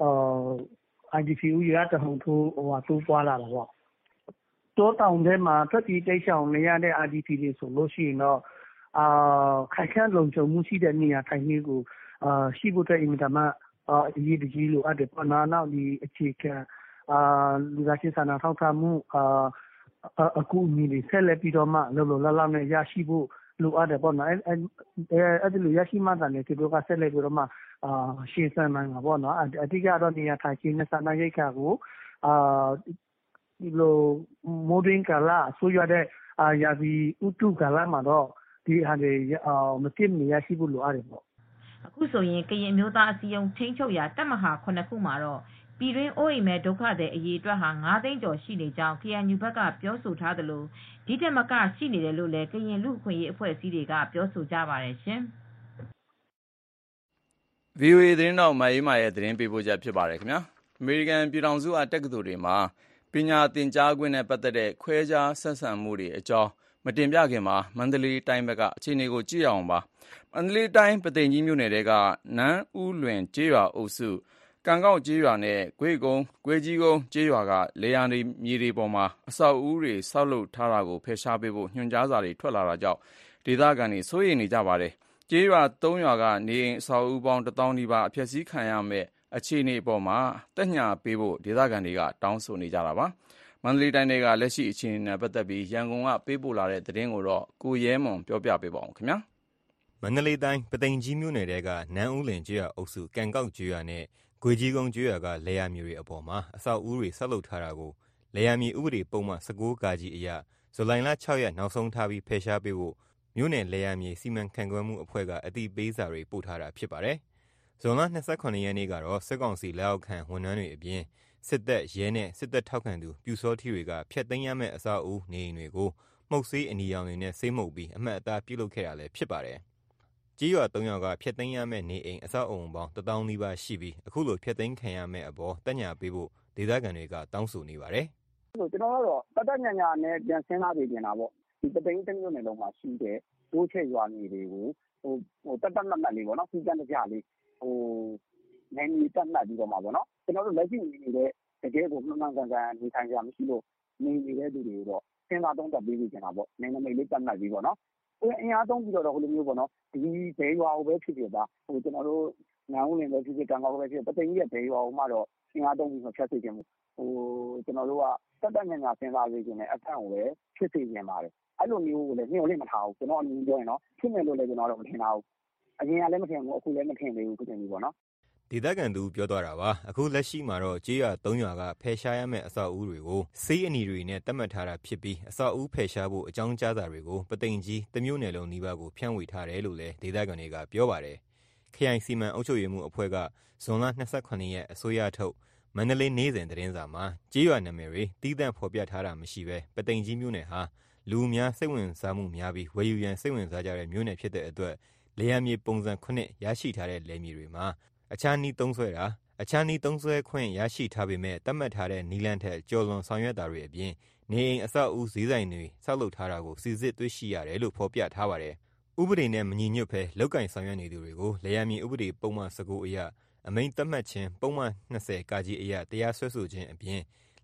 အိုင် ဒီ ပီ ဦးရတဟုန်ထိုးဟိုဟာတိုးပွားလာတာပေါ့တောတောင်ထဲမှာထွက်ပြေးတိတ်ရှောင်နေရတဲ့ အိုင် ဒီ ပီ တွေဆိုလို့ရှိရင်တော့အာခိုင်ခန့်လုံခြုံမှုရှိတဲ့နေရာထိုင်ရေးကိုအာရှိဖို့တဲ့အင်တာမအာအရေးတကြီးလိုအပ်တယ်ပေါ့နော်နောက်ဒီအခြေခံအာလူသားချင်းစာနာထောက်ထားမှုအာအခုအမြင်တွေဆက်လက်ပြီးတော့မှလောလောလလောက်နဲ့ရရှိဖို့လိုအပ်တယ်ပေါ့နော်အဲအဲအဲ့ဒီလိုရရှိမှသာလေဒီလိုကဆက်လက်ပြီးတော့မှအာရှင်းစမ်းနိုင်မှာပေါ့နော်အဓိကတော့နေရာထိုင်ခြင်းနဲ့စာနာရိတ်ခါကိုအာဒီလိုမိုဒင်းကာလာဆိုရတဲ့အာယာဘီဥတုကာလာမှာတော့ဒီဟာတွေအာမတိမရရှိဖို့လိုအပ်တယ်ပေါ့အခုဆိုရင်ကရင်မျိုးသားအစည်းအရုံးထိန်းချုပ်ရာတပ်မဟာခုနှစ်ခုမှာတော့ပြည်တွင်းအိုးအိမ်မဲ့ဒုက္ခသည်အရေးအတွက်ဟာငါးသိန်းကျော်ရှိနေကြောင်း ကေအန်ယူ ဘက်ကပြောဆိုထားသလိုဒီထက်မကရှိနေတယ်လို့လည်းကရင်လူ့အခွင့်အရေးအဖွဲ့အစည်းတွေကပြောဆိုကြပါတယ်ရှင်။ ဗွီအိုအေ သတင်းတောက်မအေးမာရဲ့သတင်းပေးပို့ချက်ဖြစ်ပါတယ်ခင်ဗျာ။အမေရိကန်ပြည်ထောင်စုအတက္ကသိုလ်တွေမှာပညာသင်ကြားခွင့်နဲ့ပတ်သက်တဲ့ခွဲခြားဆက်ဆံမှုတွေအကြောင်းမတင်ပြခင်မှာမန္တလေးတိုင်းဘက်ကအခြေအနေကိုကြည့်အောင်ပါ။မန္တလေးတိုင်းပသိမ်ကြီးမြို့နယ်ကနန်းဦးလွင်ကျေးရွာအုပ်စုကံကောက်ကျေးရွာနဲ့ဂွေကုန်းဂွေကြီးကုန်းကျေးရွာကလေယာဉ်မြေတွေပေါ်မှာအဆောက်အဦတွေဆောက်လုပ်ထားတာကိုဖယ်ရှားပေးဖို့ညွှန်ကြားစာတွေထွက်လာတာကြောင့်ဒေသခံတွေစိုးရိမ်နေကြပါတယ်။ကျေးရွာသုံးရွာကနေအိမ်အဆောက်အဦပေါင်းတစ်သောင်းနီးပါးအဖျက်ဆီးခံရမယ့်အခြေအနေအပေါ်မှာတက်ညှာပေးဖို့ဒေသခံတွေကတောင်းဆိုနေကြတာပါ။မန္တလေးတိုင်းကလက်ရှိအခြေအနေနဲ့ပတ်သက်ပြီးရန်ကုန်ကပေးပို့လာတဲ့သတင်းကိုတော့ကိုရဲမွန်ပြောပြပေးပါဦးခင်ဗျာ။မန္တလေးတိုင်းပသိမ်ကြီးမြို့နယ်ကနန်းဦးလင်ကျေးရွာအုပ်စုကံကောက်ကျေးရွာနဲ့ဂွေကြီးကုန်းကျေးရွာကလေယာဉ်မြေတွေအပေါ်မှာအဆောက်အဦတွေဆောက်လုပ်ထားတာကိုလေယာဉ်မြေဥပဒေပုံမှန်၁၉ ကာကြီးအရဇူလိုင်လ၆ရက်နောက်ဆုံးထားပြီးဖယ်ရှားပေးဖို့မြို့နယ်လေယာဉ်မြေစီမံခန့်ခွဲမှုအဖွဲ့ကအသိပေးစာတွေပို့ထားတာဖြစ်ပါတယ်။ဇွန်လ၂၇ရက်နေ့ကတော့စစ်ကောင်စီလက်အောက်ခံဝန်ထမ်းတွေအပြင်စစ်တပ်ရဲနဲ့စစ်တပ်ထောက်ခံသူပြူစောထီတွေကဖျက်သိမ်းရမယ့်အဆောက်အဦနေအိမ်တွေကိုမှုတ်ဆေးအနီရောင်တွေနဲ့ဆေးမှုတ်ပြီးအမှတ်အသားပြုလုပ်ခဲ့တာလည်းဖြစ်ပါတယ်။ကြေးရွာသုံးရွာကဖျက်သိမ်းရမယ့်နေအိမ်အဆောက်အုံပေါင်းတစ်သောင်းနီးပါးရှိပြီးအခုလိုဖျက်သိမ်းခံရမယ့်အပေါ်တက်ညှာပေးဖို့ဒေသခံတွေကတောင်းဆိုနေပါတယ်။ကျွန်တော်ကတော့တတ်တညံ့ညံ့နဲ့ပြန်ဆင်းလာပြီးပြင်တာပေါ့ဒီပသိမ်တစ်မျိုးနယ်လုံးမှာရှိတဲ့တိုးချက်ရွာမြေတွေကိုဟိုဟိုတတ်တတ်မှတ်မှတ်လေးပေါ့နော်စီကံတကြလေးဟိုနယ်မြေတတ်မှတ်ပြီးတော့မှာပေါ့နော်ကျွန်တော်တို့လက်ရှိနေနေတဲ့တကယ်ကိုမှန်မှန်ကန်ကန်နေထိုင်ကြမရှိလို့နေနေတဲ့သူတွေတော့စဉ်းစားသုံးသပ်ပေးပြီးကျင်တာပေါ့နေနမိတ်လေးတတ်မှတ်ပြီးပေါ့နော်အင်အားသုံးပြီးတော့ဟိုလိုမျိုးပေါ့နော်ဒီဘဲရွာကိုပဲဖြစ်ဖြစ်ပါဟိုကျွန်တော်တို့နန်းဦးလင်ပဲဖြစ်ဖြစ်ကံကောက်ပဲဖြစ်ပသိမ်ကြီးရဲ့ဘဲရွာကိုမှတော့အင်အားသုံးပြီးမဖြတ်စေချင်ဘူးဟိုကျွန်တော်တို့ကတက်တက်ညံ့ညံ့စဉ်းစားစေချင်တယ်အဖက်ကိုပဲဖြစ်စေချင်ပါတယ်အဲ့လိုမျိုးကိုလည်းညှို့လေးမထားဘူးကျွန်တော်အမြင်ပြောရင်တော့ဖြစ်မယ်လို့လည်းကျွန်တော်တော့မထင်ပါဘူးအရင်ကလည်းမထင်ဘူးအခုလည်းမထင်သေးဘူးဖြစ်နေပြီပေါ့နော်ဒေသခံသူပြောသွားတာပါအခုလက်ရှိမှာတော့ကျေးရွာသုံးရွာကဖယ်ရှားရမယ့်အဆောက်အဦတွေကိုစေးအနီတွေနဲ့တတ်မှတ်ထားတာဖြစ်ပြီးအဆောက်အဦဖယ်ရှားဖို့အကြောင်းကြားစာတွေကိုပသိမ်ကြီးတမျိုးနယ်လုံးနီးပါးကိုဖြန့်ဝေထားတယ်လို့လည်းဒေသခံတွေကပြောပါတယ်ခရိုင်စီမံအုပ်ချုပ်ရေးမှုအဖွဲ့ကဇွန်လ၂၇ရက်အစိုးရထုတ်မန္တလေးနေ့စဉ်သတင်းစာမှာကျေးရွာနာမည်တွေတီးသန့်ဖော်ပြထားတာမရှိဘဲပသိမ်ကြီးမြို့နယ်ဟာလူအများစိတ်ဝင်စားမှုများပြီးဝယ်ယူရန်စိတ်ဝင်စားကြတဲ့မြို့နယ်ဖြစ်တဲ့အတွက်လေယာဉ်မြေပုံစံခုနှစ်ရရှိထားတဲ့လယ်မြေတွေမှာအခြားနီးသုံးဆွဲတာအခြားနီးသုံးဆွဲခွင့်ရရှိထားပေမဲ့တတ်မှတ်ထားတဲ့နီလန်းထက်ကျော်လွန်ဆောင်ရွက်တာတွေအပြင်နေအိမ်အဆောက်အဦဈေးဆိုင်တွေဆောက်လုပ်ထားတာကိုစီစစ်တွေ့ရှိရတယ်လို့ဖော်ပြထားပါတယ်။ဥပဒေနဲ့မညီညွတ်ဘဲလောက်ကင်ဆောင်ရွက်နေသူတွေကိုလေယာဉ်မြေဥပဒေပုံမှန်၁၉အရအမိန့်သတ်မှတ်ခြင်းပုံမှန်၂၀ကာကြီးအရတရားစွဲဆိုခြင်းအပြင်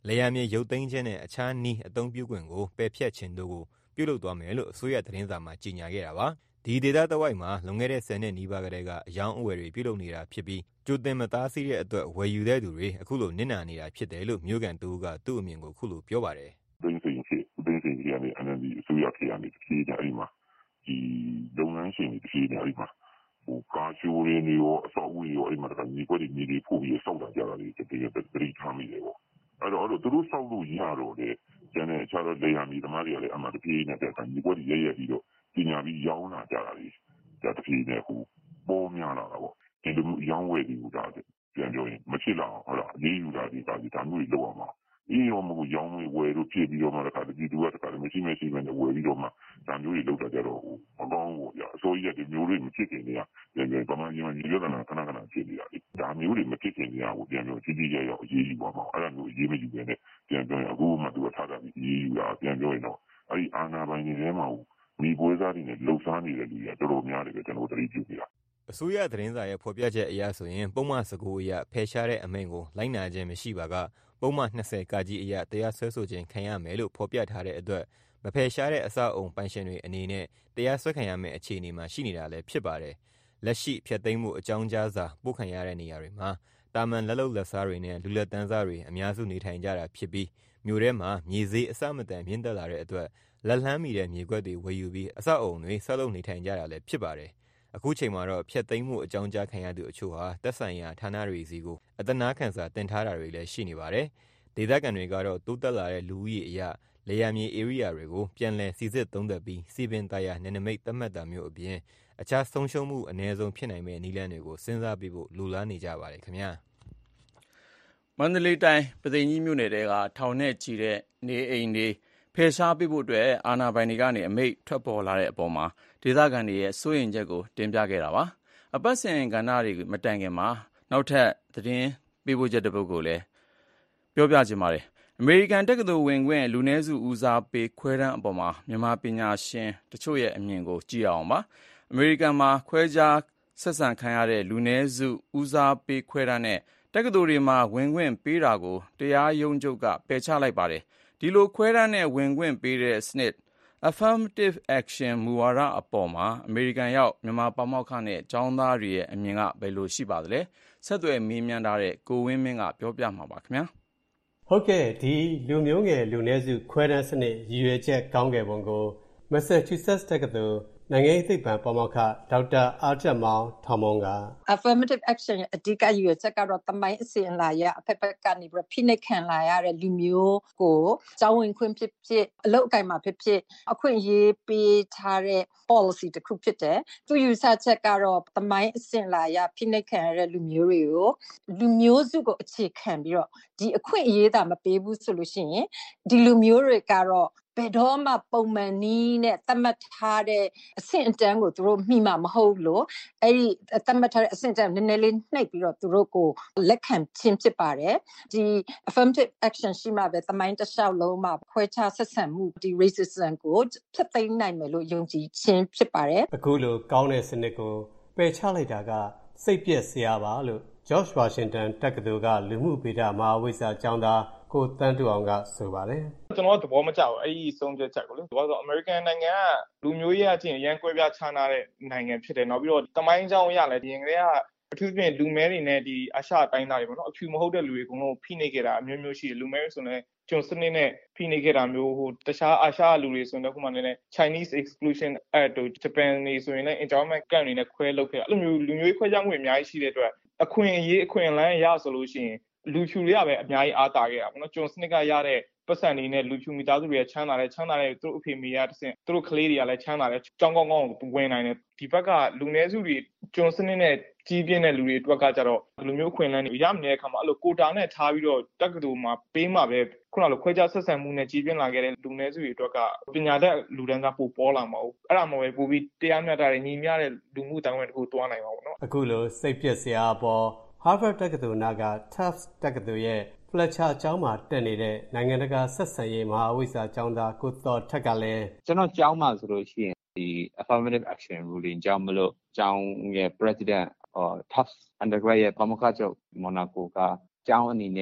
လယ်ယာမြေရုပ်သိမ်းခြင်းနဲ့အခြားနည်းအသုံးပြုခွင့်ကိုပယ်ဖျက်ခြင်းတို့ကိုပြုလုပ်သွားမယ်လို့အစိုးရသတင်းစာမှာကြေညာခဲ့တာပါဒီဒေသတဝိုက်မှာလွန်ခဲ့တဲ့ဆယ်နှစ်နီးပါးကတည်းကအယောင်းအဝယ်တွေပြုလုပ်နေတာဖြစ်ပြီးကြိုတင်မသားစီးတဲ့အတွက်ဝယ်ယူတဲ့သူတွေအခုလိုနစ်နာနေတာဖြစ်တယ်လို့မြို့ကန်တူကသူ့အမြင်ကိုအခုလိုပြောပါတယ်သိန်းစိန်ဖြစ်သိန်းစိန်ကြီးကနေ N L D အစိုးရခေတ်ကနေတဖြည်းဖြည်းအဲ့မှာဒီလုပ်ငန်းရှင်တွေတဖြည်းဖြည်းအဲ့မှာဟိုကာရှိုးရင်းတွေရောအဆောက်အဦတွေရောအဲ့မှာတခါညီကွက်တွေမြေတွေပို့ပြီးစောက်တာကြတာတွေတကယ်တတိထားမိတယ်ပေါ့အဲ့တော့အဲ့တော့သူတို့စောက်လို့ရတော့တယ်ကျန်တဲ့အခြားသောလေယာဉ်တွေသမားတွေကလည်းအမှတဖြည်းဖြည်းနဲ့တက်တာညီကွက်တွေရဲရဲပြီးတော့ပညာပြီးရောင်းလာကြတာတွေဒါတဖြည်းဖြည်းနဲ့ဟိုပေါ်များလာတာပေါ့ဒီလိုမျိုးရောင်းဝယ်ပြီးတာပြန်ပြောရင်မဖြစ်လာအောင်ဟုတ်လားအေးယူတာဒီကားဒီဒါမျိုးတွေလောက်အောင်ပါအေးရောမကိုရောင်းဝယ်လို့ဖြစ်ပြီးတော့မှတခါတည်းတူကတခါတည်းမရှိမရှိပဲဝယ်ပြီးတော့မှဒါမျိုးတွေလောက်တာကြတော့ဟိုမကောင်းဘူးဗျာအစိုးရဒီမျိုးတွေမဖြစ်ခင်တည်းကပြန်ပြန်ပမာကြီးမှညီရတာခဏခဏဖြစ်နေတာလေဒါမျိုးတွေမဖြစ်ခင်တည်းကဟိုပြန်ပြောကြီးကြီးရဲ့ရောအေးယူပါမှာအဲ့ဒါမျိုးအေးမယူပဲနဲ့ပြန်ပြောရင်အခုမှသူကထားတာပြီးအေးယူတာပြန်ပြောရင်တော့အဲ့ဒီအာနာပိုင်တွေထဲမှာမိပွဲစားတွေနဲ့လှုပ်ရှားနေတဲ့လူတွေကတော်တော်များတယ်ပဲကျွန်တော်တို့တတိပြုနေတာအစိုးရသတင်းစာရဲ့ဖော်ပြချက်အရဆိုရင်ပုံမှန်စကူအရဖယ်ရှားတဲ့အမိန့်ကိုလိုက်နာခြင်းမရှိပါကပုံမှန်၂၀ကာကြီးအရတရားစွဲဆိုခြင်းခံရမယ်လို့ဖော်ပြထားတဲ့အတွက်မဖယ်ရှားတဲ့အဆောက်အုံပိုင်ရှင်တွေအနေနဲ့တရားစွဲခံရမယ့်အခြေအနေမှာရှိနေတာလည်းဖြစ်ပါတယ်လက်ရှိဖျက်သိမ်းမှုအကြောင်းကြားစာပို့ခံရတဲ့နေရာတွေမှာတာမန်လက်လုံလက်စားတွေနဲ့လူလက်တန်းစားတွေအများစုနေထိုင်ကြတာဖြစ်ပြီးမြို့ထဲမှာမြေဈေးအဆမတန်မြင့်တက်လာတဲ့အတွက်လက်လှမ်းမီတဲ့မြေကွက်တွေဝယ်ယူပြီးအဆောက်အုံတွေဆောက်လုပ်နေထိုင်ကြတာလည်းဖြစ်ပါတယ်အခုချိန်မှာတော့ဖျက်သိမ်းမှုအကြောင်းကြားခံရသူအချို့ဟာတက်ဆိုင်ရာဌာနတွေစီကိုအတနာခံစာတင်ထားတာတွေလည်းရှိနေပါတယ်ဒေသခံတွေကတော့တိုးတက်လာတဲ့လူဦးရေအရလေယာမြေ area တွေကိုပြန်လည်စီစစ်သုံးသပ်ပြီးစီပင်တရားနယ်နိမိတ်သတ်မှတ်တာမျိုးအပြင်အခြားဆုံးရှုံးမှုအ ਨੇ ဆုံးဖြစ်နိုင်မဲ့နည်းလမ်းတွေကိုစဉ်းစားပြီးဖို့လူလားနေကြပါတယ်ခင်ဗျာမန္တလေးတိုင်းပသိမ်ကြီးမြို့နယ်တဲကထောင်နဲ့ချီတဲ့နေအိမ်တွေဖယ်ရှားပေးဖို့အတွက်အာဏာပိုင်တွေကနေအမိန့်ထွက်ပေါ်လာတဲ့အပေါ်မှာဒေသခံတွေရဲ့စိုးရိမ်ချက်ကိုတင်ပြခဲ့တာပါအပတ်စဉ်ကဏ္ဍတွေမတိုင်ခင်မှာနောက်ထပ်သတင်းပေးပို့ချက်တစ်ပုဒ်ကိုလည်းပြောပြချင်ပါတယ်အမေရိကန်တက္ကသိုလ်ဝင်ခွင့်လူနည်းစုဦးစားပေးခွဲတမ်းအပေါ်မှာမြန်မာပညာရှင်တချို့ရဲ့အမြင်ကိုကြည့်အောင်ပါအမေရိကန်မှာခွဲခြားဆက်ဆံခံရတဲ့လူနည်းစုဦးစားပေးခွဲတမ်းနဲ့တက္ကသိုလ်တွေမှာဝင်ခွင့်ပေးတာကိုတရားရုံးချုပ်ကပယ်ချလိုက်ပါတယ်ဒီလိုခွဲတမ်းနဲ့ဝင်ခွင့်ပေးတဲ့စနစ် affirmative action မူဝါဒအပေါ်မှာအမေရိကန်ရောက်မြန်မာပါမောက္ခနဲ့ကျောင်းသားတွေရဲ့အမြင်ကဘယ်လိုရှိပါသလဲဆက်သွယ်မေးမြန်းထားတဲ့ကိုဝင်းမင်းကပြောပြမှာပါခင်ဗျာဟုတ်ကဲ့ဒီလူမျိုးငယ်လူနည်းစုခွဲတမ်းစနစ်ရည်ရွယ်ချက်ကောင်းခဲ့ပုံကို Massachusetts တက္ကသိုလ်နိုင်ငံရေးသိပ္ပံပါမောက္ခဒေါက်တာအားတက်မောင်ထောင်မုံက affirmative action ရဲ့အဓိကရည်ရွယ်ချက်ကတော့တမိုင်းအစဉ်အလာရအဖက်ဖက်ကနေပြီးဖိနှိပ်ခံလာရတဲ့လူမျိုးကိုကျောင်းဝင်ခွင့်ဖြစ်ဖြစ်အလုပ်အကိုင်မှာဖြစ်ဖြစ်အခွင့်အရေးပေးထားတဲ့ policy တစ်ခုဖြစ်တယ်သူယူဆချက်ကတော့တမိုင်းအစဉ်အလာရဖိနှိပ်ခံရတဲ့လူမျိုးတွေကိုလူမျိုးစုကိုအခြေခံပြီးတော့ဒီအခွင့်အရေးသာမပေးဘူးဆိုလို့ရှိရင်ဒီလူမျိုးတွေကတော့ဘယ်တော့မှပုံမှန်နီးနဲ့သတ်မှတ်ထားတဲ့အဆင့်အတန်းကိုသူတို့မှီမှာမဟုတ်လို့အဲ့ဒီသတ်မှတ်ထားတဲ့အဆင့်အတန်းနည်းနည်းလေးနှိပ်ပြီးတော့သူတို့ကိုလက်ခံခြင်းဖြစ်ပါတယ်ဒီ affirmative action ရှိမှပဲသမိုင်းတစ်လျှောက်လုံးမှာခွဲခြားဆက်ဆံမှုဒီ racism ကိုဖျက်သိမ်းနိုင်မယ်လို့ယုံကြည်ခြင်းဖြစ်ပါတယ်အခုလိုကောင်းတဲ့စနစ်ကိုပယ်ချလိုက်တာကစိတ်ပျက်စရာပါလို့ George Washington တက္ကသိုလ်ကလူမှုဗေဒမဟာဝိဇ္ဇာကျောင်းသားကိုတန်းတူအောင်ကဆိုပါတယ်ကျွန်တော်သဘောမကျဘူးအဲ့ဒီဆုံးဖြတ်ချက်ကိုလေဘာလို့ဆို American နိုင်ငံကလူမျိုးရေးအချင်းရန်ကွဲပြားခြားနာတဲ့နိုင်ငံဖြစ်တယ်နောက်ပြီးတော့တမိုင်းကြောင်းရလဲဒီရင်ကလေးကအထူးသဖြင့်လူမဲတွေနဲ့ဒီအာရှတိုင်းသားတွေပေါ့နော်အဖြူမဟုတ်တဲ့လူတွေအကုန်လုံးဖိနှိပ်ခဲ့တာအမျိုးမျိုးရှိတယ်လူမဲဆိုရင်ကျွန်စနစ်နဲ့ဖိနှိပ်ခဲ့တာမျိုးဟိုတခြားအာရှလူတွေဆိုရင်တော့ခုမှလည်း Chinese Exclusion Act တို့ Japan နေဆိုရင်လည်း Internment Camp တွေနဲ့ခွဲလုပ်ခဲ့တာအဲ့လိုမျိုးလူမျိုးရေးခွဲခြားမှုအများကြီးရှိတဲ့အတွက်အခွင့်အရေးအခွင့်အလမ်းရဆိုလို့ရှိရင်လူဖြူတွေကပဲအများကြီးအားတာခဲ့တာပေါ့နော်ကျွန်စနစ်ကရတဲ့ပတ်စံတွေနဲ့လူဖြူမိသားစုတွေချမ်းသာတယ်ချမ်းသာတဲ့သူတို့အဖေမေရတဆင့်သူတို့ကလေးတွေကလည်းချမ်းသာတယ်ကြောင်းကောင်းကောင်းဝင်နိုင်တယ်ဒီဘက်ကလူနည်းစုတွေကျွန်စနစ်နဲ့ကြီးပြင်းတဲ့လူတွေအတွက်ကကြတော့ဒီလိုမျိုးအခွင့်အလမ်းတွေရမနေတဲ့အခါမှာအဲ့လိုကိုတာနဲ့ထားပြီးတော့တက္ကသိုလ်မှာပေးမှပဲခုနလိုခွဲခြားဆက်ဆံမှုနဲ့ကြီးပြင်းလာခဲ့တဲ့လူနည်းစုတွေအတွက်ကပညာတတ်လူတန်းစားပိုပေါ်လာမှာဟုတ်အဲ့ဒါမှပဲပိုပြီးတရားမျှတတဲ့ညီမျှတဲ့လူမှုတိုင်ဝမ်တစ်ခုတွားနိုင်မှာပေါ့နော်အခုလိုစိတ်ပျက်စရာပေါ် Harvard တက္ကသိုလ်နာက Tufts တက္ကသိုလ်ရဲ့ Fletcher ကျောင်းမှာတက်နေတဲ့နိုင်ငံတကာဆက်ဆံရေးမဟာဝိဇ္ဇာကျောင်းသားကိုသောထက်ကလည်းကျွန်တော်ကျောင်းမှာဆိုလို့ရှိရင်ဒီ affirmative action ruling ကြောင့်မလို့ကျောင်းရဲ့ president ဟော Tufts undergrad ရဲ့ပါမောက္ခချုပ် Monaco ကကျောင်းအနေနဲ့တော့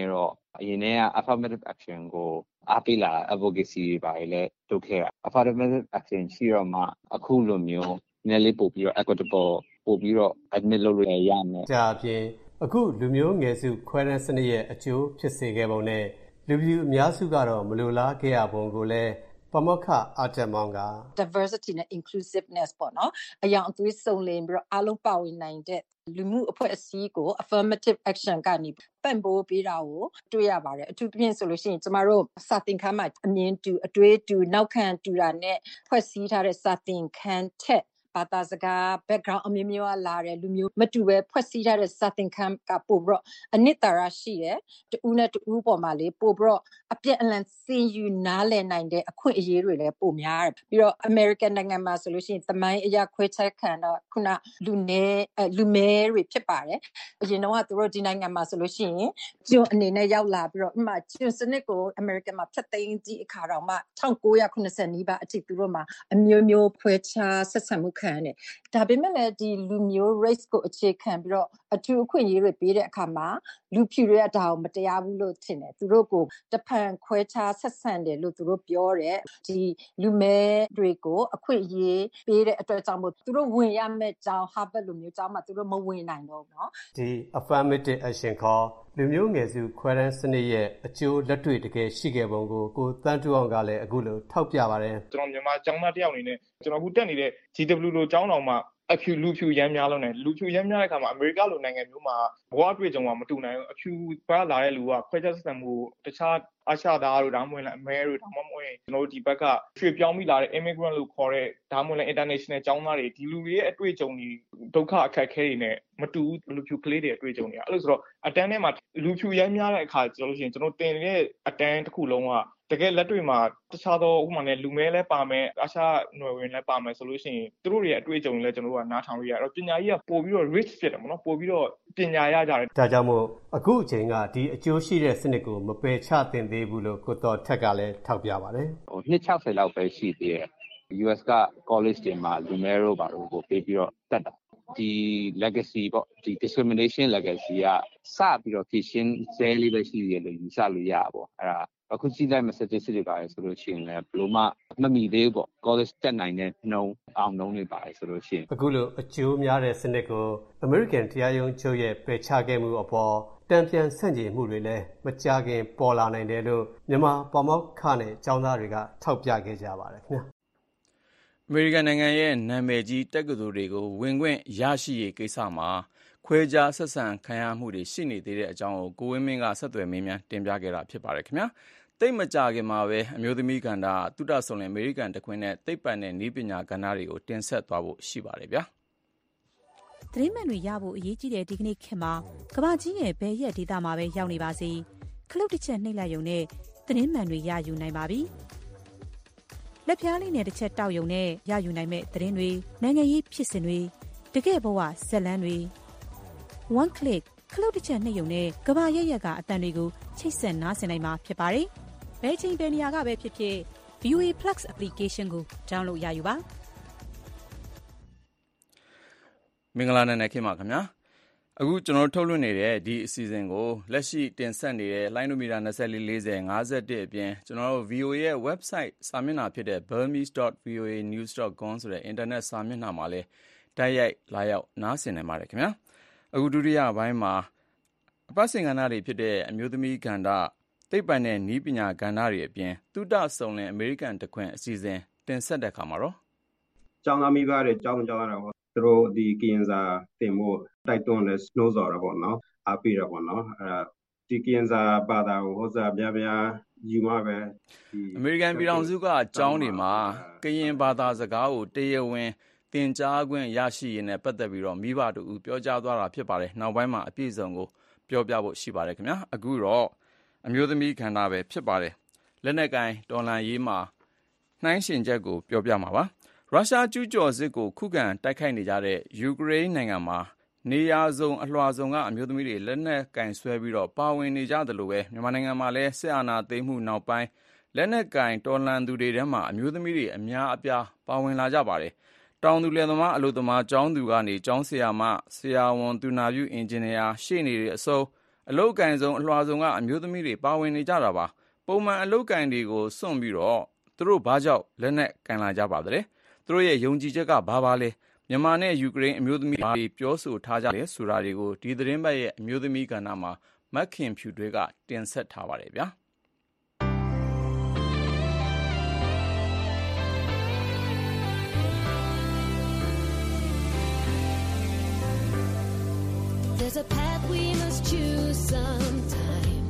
အရင်က affirmative action ကိုအားပေးလာ advocacy တွေပါလေလုပ်ခဲ့တာ affirmative action ရှိတော့မှအခုလိုမျိုးနည်းလေးပို့ပြီးတော့ equitable ပို့ပြီးတော့ admit လုပ်လို့ရမယ်။ဒါအပြင်အခုလူမျိုးငယ်စုခွဲတမ်းစနစ်ရဲ့အကျိုးဖြစ်စေခဲ့ပုံနဲ့လူပြူအများစုကတော့မလိုလားခဲ့ရပုံကိုလည်းပမောက္ခအားတက်မောင်က diversity နဲ့ inclusiveness ပေါ့နော်အယောင်အသွေးစုံလင်ပြီးတော့အားလုံးပါဝင်နိုင်တဲ့လူမှုအဖွဲ့အစည်းကို affirmative action ကနေပံ့ပိုးပေးတာကိုတွေ့ရပါတယ်အထူးသဖြင့်ဆိုလို့ရှိရင်ကျမတို့စာသင်ခန်းမှာအမြင်တူအတွေးတူနောက်ခံတူတာနဲ့ဖွဲ့စည်းထားတဲ့စာသင်ခန်းထက်ဘာသာစကား background အမျိုးမျိုးလာတဲ့လူမျိုးမတူပဲဖွဲ့စည်းထားတဲ့စာသင်ခန်းကပို့ပြီးတော့အနှစ်သာရရှိတယ်တူနဲ့တူပေါ်မှာလေပို့ပြီးတော့အပြည့်အလန်စင်ယူနားလည်နိုင်တဲ့အခွင့်အရေးတွေလည်းပိုများတယ်ပြီးတော့ American နိုင်ငံမှာဆိုလို့ရှိရင်သမိုင်းအရာခွဲခြားခံတော့ခုနလူနေလူမဲတွေဖြစ်ပါတယ်အရင်တော့သူတို့ဒီနိုင်ငံမှာဆိုလို့ရှိရင်ကျွန်းအနေနဲ့ရောက်လာပြီးတော့ဥမာကျွန်းစနစ်ကို American မှာဖျက်သိမ်းကြည့်အခါတော့မှ၁၉၇၀နီးပါးအထိသူတို့မှာအမျိုးမျိုးခွဲခြားဆက်ဆံမှုခံတယ်ဒါပေမဲ့လည်းဒီလူမျိုး race ကိုအခြေခံပြီးတော့အထူးအခွင့်အရေးတွေပေးတဲ့အခါမှာလူဖြူတွေကဒါကိုမတရားဘူးလို့ထင်တယ်သူတို့ကိုတဖန်ခွဲခြားဆက်ဆံတယ်လို့သူတို့ပြောတယ်ဒီလူမဲတွေကိုအခွင့်အရေးပေးတဲ့အတွက်ကြောင့်မို့သူတို့ဝင်ရမယ့်ကြောင်း Harvard လိုမျိုးကြောင်းမှာသူတို့မဝင်နိုင်တော့ဘူးเนาะဒီ affirmative action ခေါ်လူမျိုးငယ်စုခွဲတမ်းစနစ်ရဲ့အကျိုးလက်တွေ့တကယ်ရှိခဲ့ပုံကိုကိုတန်းတူအောင်ကလည်းအခုလိုထောက်ပြပါတယ်ကျွန်တော်မြန်မာကျောင်းသားတယောက်အနေနဲ့ကျွန်တော်အခုတက်နေတဲ့ G W လိုကျောင်းတော်မှာအဖြူလူဖြူရမ်းများလုံးနဲ့လူဖြူရမ်းများတဲ့အခါမှာအမေရိကလိုနိုင်ငံမျိုးမှာဘဝအတွေ့အကြုံကမတူနိုင်ဘူးအဖြူပါလာတဲ့လူကခွဲခြားဆက်ဆံမှုတခြားအာရှသားတို့ဒါမှမဟုတ်လည်းအမဲတို့ဒါမှမဟုတ်ကျွန်တော်တို့ဒီဘက်ကရွှေ့ပြောင်းမိလာတဲ့ immigrant လို့ခေါ်တဲ့ဒါမှမဟုတ်လည်း international ကျောင်းသားတွေဒီလူတွေရဲ့အတွေ့အကြုံတွေဒုက္ခအခက်အခဲတွေနဲ့မတူလူဖြူကလေးတွေအတွေ့အကြုံတွေအဲ့လိုဆိုတော့အတန်းထဲမှာလူဖြူရမ်းများတဲ့အခါကျွန်တော်လို့ရှိရင်ကျွန်တော်တင်နေတဲ့အတန်းတစ်ခုလုံးကတကယ်လက်တွေ့မှာတခြားသောဥပမာနဲ့လူမဲလဲပါမယ်အာရှနွယ်ဝင်လဲပါမယ်ဆိုလို့ရှိရင်သူတို့တွေရဲ့အတွေ့အကြုံတွေလဲကျွန်တော်တို့ကနားထောင်လို့ရတော့ပညာရေးကပို့ပြီးတော့ rich ဖြစ်တယ်ပေါ့နော်ပို့ပြီးတော့ပညာရကြတယ်ဒါကြောင့်မို့အခုအချိန်ကဒီအကျိုးရှိတဲ့စနစ်ကိုမပယ်ချသင့်သေးဘူးလို့ကိုတော်ထက်ကလည်းထောက်ပြပါတယ်ဟိုနှစ်၆၀လောက်ပဲရှိသေးတယ် U S က college တွေမှာလူမဲတို့ဘာလို့ကိုပေးပြီးတော့တက်တာဒီ legacy ပေါ့ဒီ discrimination legacy ကစပြီးတော့ဖြည့်ရှင်းဆဲလေးပဲရှိရလို့ယူဆလို့ရပါပေါ့အဲ့ဒါအခုကြည့်လိုက်မှ statistic တွေပါတယ်ဆိုလို့ရှိရင်လည်းဘလို့မှမမီသေးဘူးပေါ့ college တက်နိုင်တဲ့နှုန်းအောင်နှုန်းတွေပါတယ်ဆိုလို့ရှိရင်အခုလိုအကျိုးများတဲ့စနစ်ကို American တရားရုံးချုပ်ရဲ့ပယ်ချခဲ့မှုအပေါ်တံပြန်ဆန့်ကျင်မှုတွေလည်းမကြာခင်ပေါ်လာနိုင်တယ်လို့မြန်မာပမောက္ခနဲ့ကျောင်းသားတွေကထောက်ပြခဲ့ကြပါတယ်ခင်ဗျာအမေရိကန်နိုင်ငံရဲ့နာမည်ကြီးတက္ကသိုလ်တွေကိုဝင်ခွင့်ရရှိရေးကိစ္စမှာခွဲခြားဆက်ဆံခံရမှုတွေရှိနေသေးတဲ့အကြောင်းကိုကိုဝင်းမင်းကဆက်သွယ်မေးမြန်းတင်ပြခဲ့တာဖြစ်ပါတယ်ခင်ဗျာတိတ်မကြခင်မှာပဲအမျိုးသမီးကဏ္ဍသုတဆုံလင်အမေရိကန်တခွင်နဲ့သိပ္ပံနဲ့နည်းပညာကဏ္ဍတွေကိုတင်ဆက်သွားဖို့ရှိပါတယ်ဗျာသတင်းမှန်တွေရဖို့အရေးကြီးတဲ့ဒီကနေ့ခေတ်မှာကမ္ဘာကြီးရဲ့ဘယ်ရက်ဒေသမှာပဲရောက်နေပါစေခလုတ်တစ်ချက်နှိပ်လိုက်ရုံနဲ့သတင်းမှန်တွေရယူနိုင်ပါပြီလက်ဖြားလေးနဲ့တစ်ချက်တောက်ရုံနဲ့ရယူနိုင်မဲ့သတင်းတွေနိုင်ငံရေးဖြစ်စဉ်တွေတကယ်ဘဝဇက်လန်းတွေ one click ခလုတ်တစ်ချက်နှိပ်ရုံနဲ့ကမ္ဘာရက်ရက်ကအတန်တွေကိုချိတ်ဆက်နားဆင်နိုင်မှာဖြစ်ပါတယ်ဘယ်ချိန်ဘယ်နေရာကပဲဖြစ်ဖြစ် V O A Plus application ကို download ရယူပါမင်္ဂလာနေ့ခင်ဗျာခင်ဗျာအခုကျွန်တော်ထုတ်လွှင့်နေတဲ့ဒီအစီအစဉ်ကိုလက်ရှိတင်ဆက်နေတဲ့လိုင်းနိုမီတာ၂၄ ၄၀ ၅၁အပြင်ကျွန်တော်တို့ V O A ရဲ့ website စာမျက်နှာဖြစ်တဲ့ burmese dot v o a news dot com ဆိုတဲ့ internet စာမျက်နှာမှာလည်းတိုက်ရိုက်လာရောက်နားဆင်နိုင်ပါတယ်ခင်ဗျာအခုဒုတိယပိုင်းမှာအပတ်စဉ်ကဏ္ဍတွေဖြစ်တဲ့အမျိုးသမီးကဏ္ဍသိပ္ပံနဲ့နည်းပညာကဏ္ဍတွေအပြင်သုတဆုံလင်အမေရိကန်တခွင်အစီအစဉ်တင်ဆက်တဲ့အခါမှာတော့ကျောင်းသားမိဘတွေကျောင်းကျောင်းရတော့သူတို့ဒီကရင်စာတင်ဖို့တိုက်တွန်းလဲ snow စော်တော့ပေါ့နော်အားပေးတော့ပေါ့နော်အဲဒီကရင်စာဘာသာကိုဟောစာပြပြယူမှာပဲအမေရိကန်ပြည်ထောင်စုကကျောင်းတွေမှာကရင်ဘာသာစကားကိုတရားဝင်သင်ကြားခွင့်ရရှိရေးနဲ့ပတ်သက်ပြီးတော့မိဘတို့ပြောကြားသွားတာဖြစ်ပါတယ်နောက်ပိုင်းမှာအပြည့်အစုံကိုပြောပြဖို့ရှိပါတယ်ခင်ဗျာအခုတော့အမျိုးသမီးခန္ဓာပဲဖြစ်ပါတယ်လက်နက်ကင်တော်လှန်ရေးမှာနှိုင်းယှဉ်ချက်ကိုပြောပြမှာပါရုရှားကျူးကျော်စစ်ကိုခုခံတိုက်ခိုက်နေကြတဲ့ယူကရိန်းနိုင်ငံမှာနေရာစုံအလွှာစုံကအမျိုးသမီးတွေလက်နက်ကင်ဆွဲပြီးတော့ပါဝင်နေကြတယ်လို့ပဲမြန်မာနိုင်ငံမှာလည်းစစ်အာဏာသိမ်းမှုနောက်ပိုင်းလက်နက်ကင်တော်လှန်သူတွေထဲမှာအမျိုးသမီးတွေအများအပြားပါဝင်လာကြပါတယ်တောင်သူလယ်သမားအလုပ်သမားကျောင်းသူကနေကျောင်းဆရာမဆရာဝန်သူနာပြုအင်ဂျင်နီယာရှေ့နေတွေအစုံအလုတ်ကင်ဆုံးအလွှာဆုံးကအမျိုးသမီးတွေပါဝင်နေကြတာပါပုံမှန်အလုတ်ကင်တွေကိုစွန့်ပြီးတော့သူတို့ဘာကြောင့်လက်နက်ကင်လာကြပါသလဲသူတို့ရဲ့ယုံကြည်ချက်ကဘာပါလဲမြန်မာနဲ့ယူကရိန်းအမျိုးသမီးတွေပြောဆိုထားကြတယ်ဆိုတာတွေကိုဒီသတင်းပတ်ရဲ့အမျိုးသမီးကဏ္ဍမှာမက်ခင်ဖြူတွေကတင်ဆက်ထားပါတယ်ဗျာ There's a path we must choose sometime.